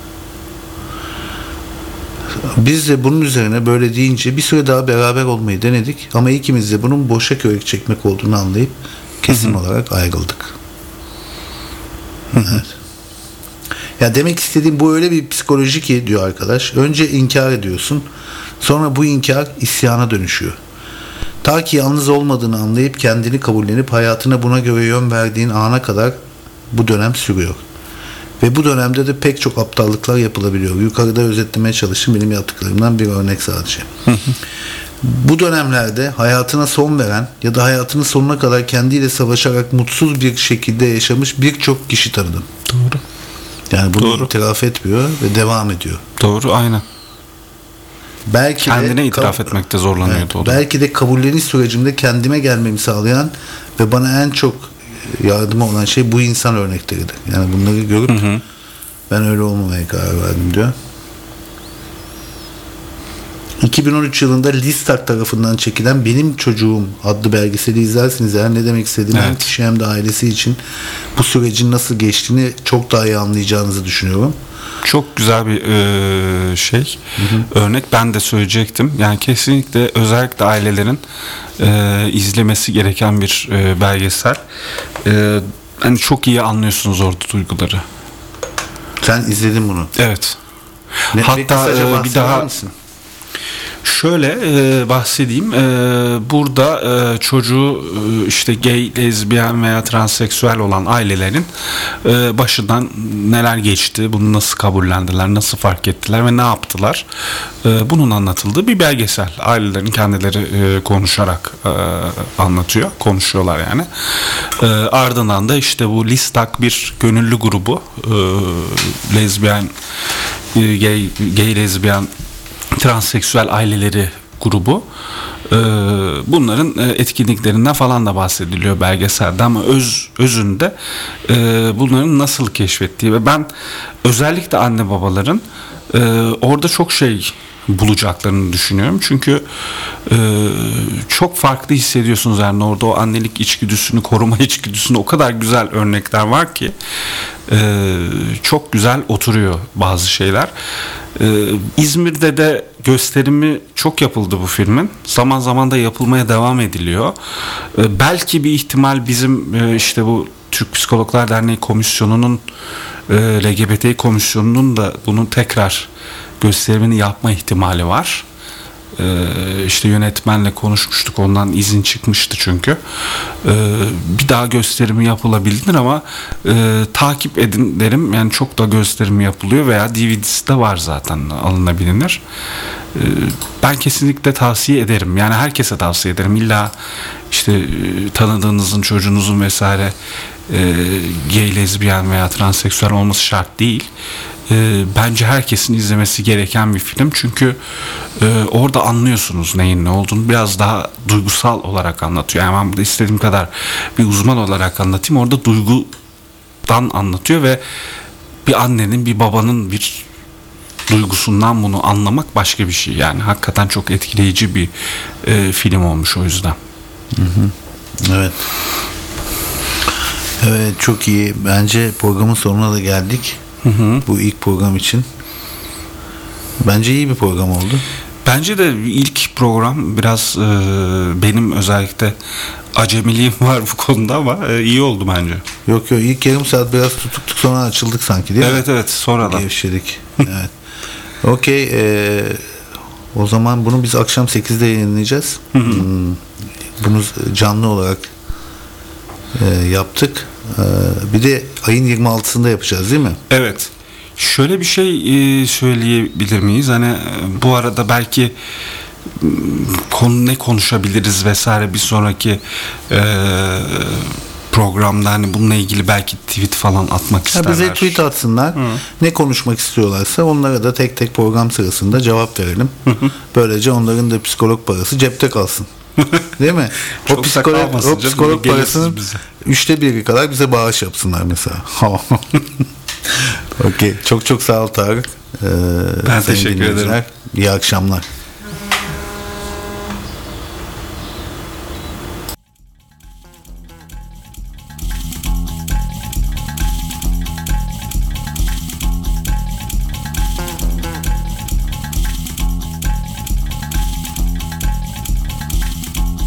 Speaker 1: Biz de bunun üzerine böyle deyince bir süre daha beraber olmayı denedik ama ikimiz de bunun boşa körük çekmek olduğunu anlayıp kesin olarak ayrıldık. Evet. Ya demek istediğim bu öyle bir psikoloji ki diyor arkadaş. Önce inkar ediyorsun. Sonra bu inkar isyana dönüşüyor. Ta ki yalnız olmadığını anlayıp kendini kabullenip hayatına buna göre yön verdiğin ana kadar bu dönem sürüyor. Ve bu dönemde de pek çok aptallıklar yapılabiliyor. Yukarıda özetlemeye çalıştım benim yaptıklarımdan bir örnek sadece. Bu dönemlerde hayatına son veren ya da hayatının sonuna kadar kendiyle savaşarak mutsuz bir şekilde yaşamış birçok kişi tanıdım.
Speaker 2: Doğru.
Speaker 1: Yani bunu
Speaker 2: Doğru.
Speaker 1: itiraf etmiyor ve devam ediyor.
Speaker 2: Doğru, aynen.
Speaker 1: Belki
Speaker 2: kendine
Speaker 1: de,
Speaker 2: itiraf
Speaker 1: kab-
Speaker 2: etmekte zorlanıyordu.
Speaker 1: Evet, belki de kabulleniş sürecimde kendime gelmemi sağlayan ve bana en çok yardıma olan şey bu insan örnekleridir. Yani bunları görüp hı hı. ben öyle olmamaya karar verdim diyor. iki bin on üç yılında Listak tarafından çekilen Benim Çocuğum adlı belgeseli izlersiniz eğer ne demek istediğini evet. hem kişi hem de ailesi için bu sürecin nasıl geçtiğini çok daha iyi anlayacağınızı düşünüyorum.
Speaker 2: Çok güzel bir e, şey hı hı. örnek ben de söyleyecektim. Yani kesinlikle özellikle ailelerin e, izlemesi gereken bir e, belgesel. E, hani çok iyi anlıyorsunuz orada duyguları.
Speaker 1: Sen izledin bunu.
Speaker 2: Evet.
Speaker 1: Ne,
Speaker 2: hatta e, bir daha mısın? Şöyle e, bahsedeyim. E, burada e, çocuğu e, işte gay, lezbiyen veya transseksüel olan ailelerin e, başından neler geçti, bunu nasıl kabullendiler, nasıl fark ettiler ve ne yaptılar? E, bunun anlatıldığı bir belgesel. Ailelerin kendileri e, konuşarak e, anlatıyor, konuşuyorlar yani. E, ardından da işte bu Listak bir gönüllü grubu, e, lezbiyen, e, gay, gay, lezbiyen transseksüel aileleri grubu ee, bunların etkinliklerinden falan da bahsediliyor belgeselde ama öz özünde e, bunların nasıl keşfettiği ve ben özellikle anne babaların e, orada çok şey bulacaklarını düşünüyorum çünkü e, çok farklı hissediyorsunuz yani orada o annelik içgüdüsünü koruma içgüdüsünü o kadar güzel örnekler var ki e, çok güzel oturuyor bazı şeyler. Ee, İzmir'de de gösterimi çok yapıldı bu filmin. Zaman zaman da yapılmaya devam ediliyor. Ee, belki bir ihtimal bizim e, işte bu Türk Psikologlar Derneği Komisyonu'nun e, L G B T komisyonunun da bunun tekrar gösterimini yapma ihtimali var. Ee, işte yönetmenle konuşmuştuk, ondan izin çıkmıştı çünkü. Ee, bir daha gösterimi yapılabilir ama e, takip edin derim. Yani çok da gösterimi yapılıyor veya D V D'si de var zaten alınabilir. Ee, ben kesinlikle tavsiye ederim. Yani herkese tavsiye ederim. İlla işte e, tanıdığınızın, çocuğunuzun vesaire e, gay, lezbiyen veya transseksüel olması şart değil. e, bence herkesin izlemesi gereken bir film. Çünkü e, orada anlıyorsunuz neyin ne olduğunu. Biraz daha duygusal olarak anlatıyor. Yani ben burada istediğim kadar bir uzman olarak anlatayım. Orada duygudan anlatıyor ve bir annenin, bir babanın bir duygusundan bunu anlamak başka bir şey. Yani hakikaten çok etkileyici bir e, film olmuş o yüzden.
Speaker 1: Hı hı. Evet. Evet, çok iyi. Bence programın sonuna da geldik. Hı hı. Bu ilk program için. Bence iyi bir program oldu.
Speaker 2: Bence de ilk program biraz e, benim özellikle acemiliğim var bu konuda ama e, iyi oldu bence.
Speaker 1: Yok yok, ilk yarım saat biraz tutuktuk, sonra açıldık sanki, değil mi?
Speaker 2: Evet evet, sonradan.
Speaker 1: Gevşedik. Evet. Okey. E, o zaman bunu biz akşam sekizde yayınlayacağız. Hı hı. Hmm, bunu canlı olarak e, yaptık. E, bir de ayın yirmi altısında yapacağız, değil mi?
Speaker 2: Evet. Şöyle bir şey e, söyleyebilir miyiz? Hani e, bu arada belki konu ne konuşabiliriz vesaire bir sonraki e, programda hani bununla ilgili belki tweet falan atmak isterler.
Speaker 1: Ha, bize tweet atsınlar. Hı. Ne konuşmak istiyorlarsa onlara da tek tek program sırasında cevap verelim. Hı hı. Böylece onların da psikolog parası cepte kalsın. Değil mi? o psikolog, o psikolog parasının üçte biri kadar bize bağış yapsınlar mesela. Okey. Çok çok sağ ol Tarık. Ee,
Speaker 2: ben teşekkür ederim.
Speaker 1: İyi akşamlar.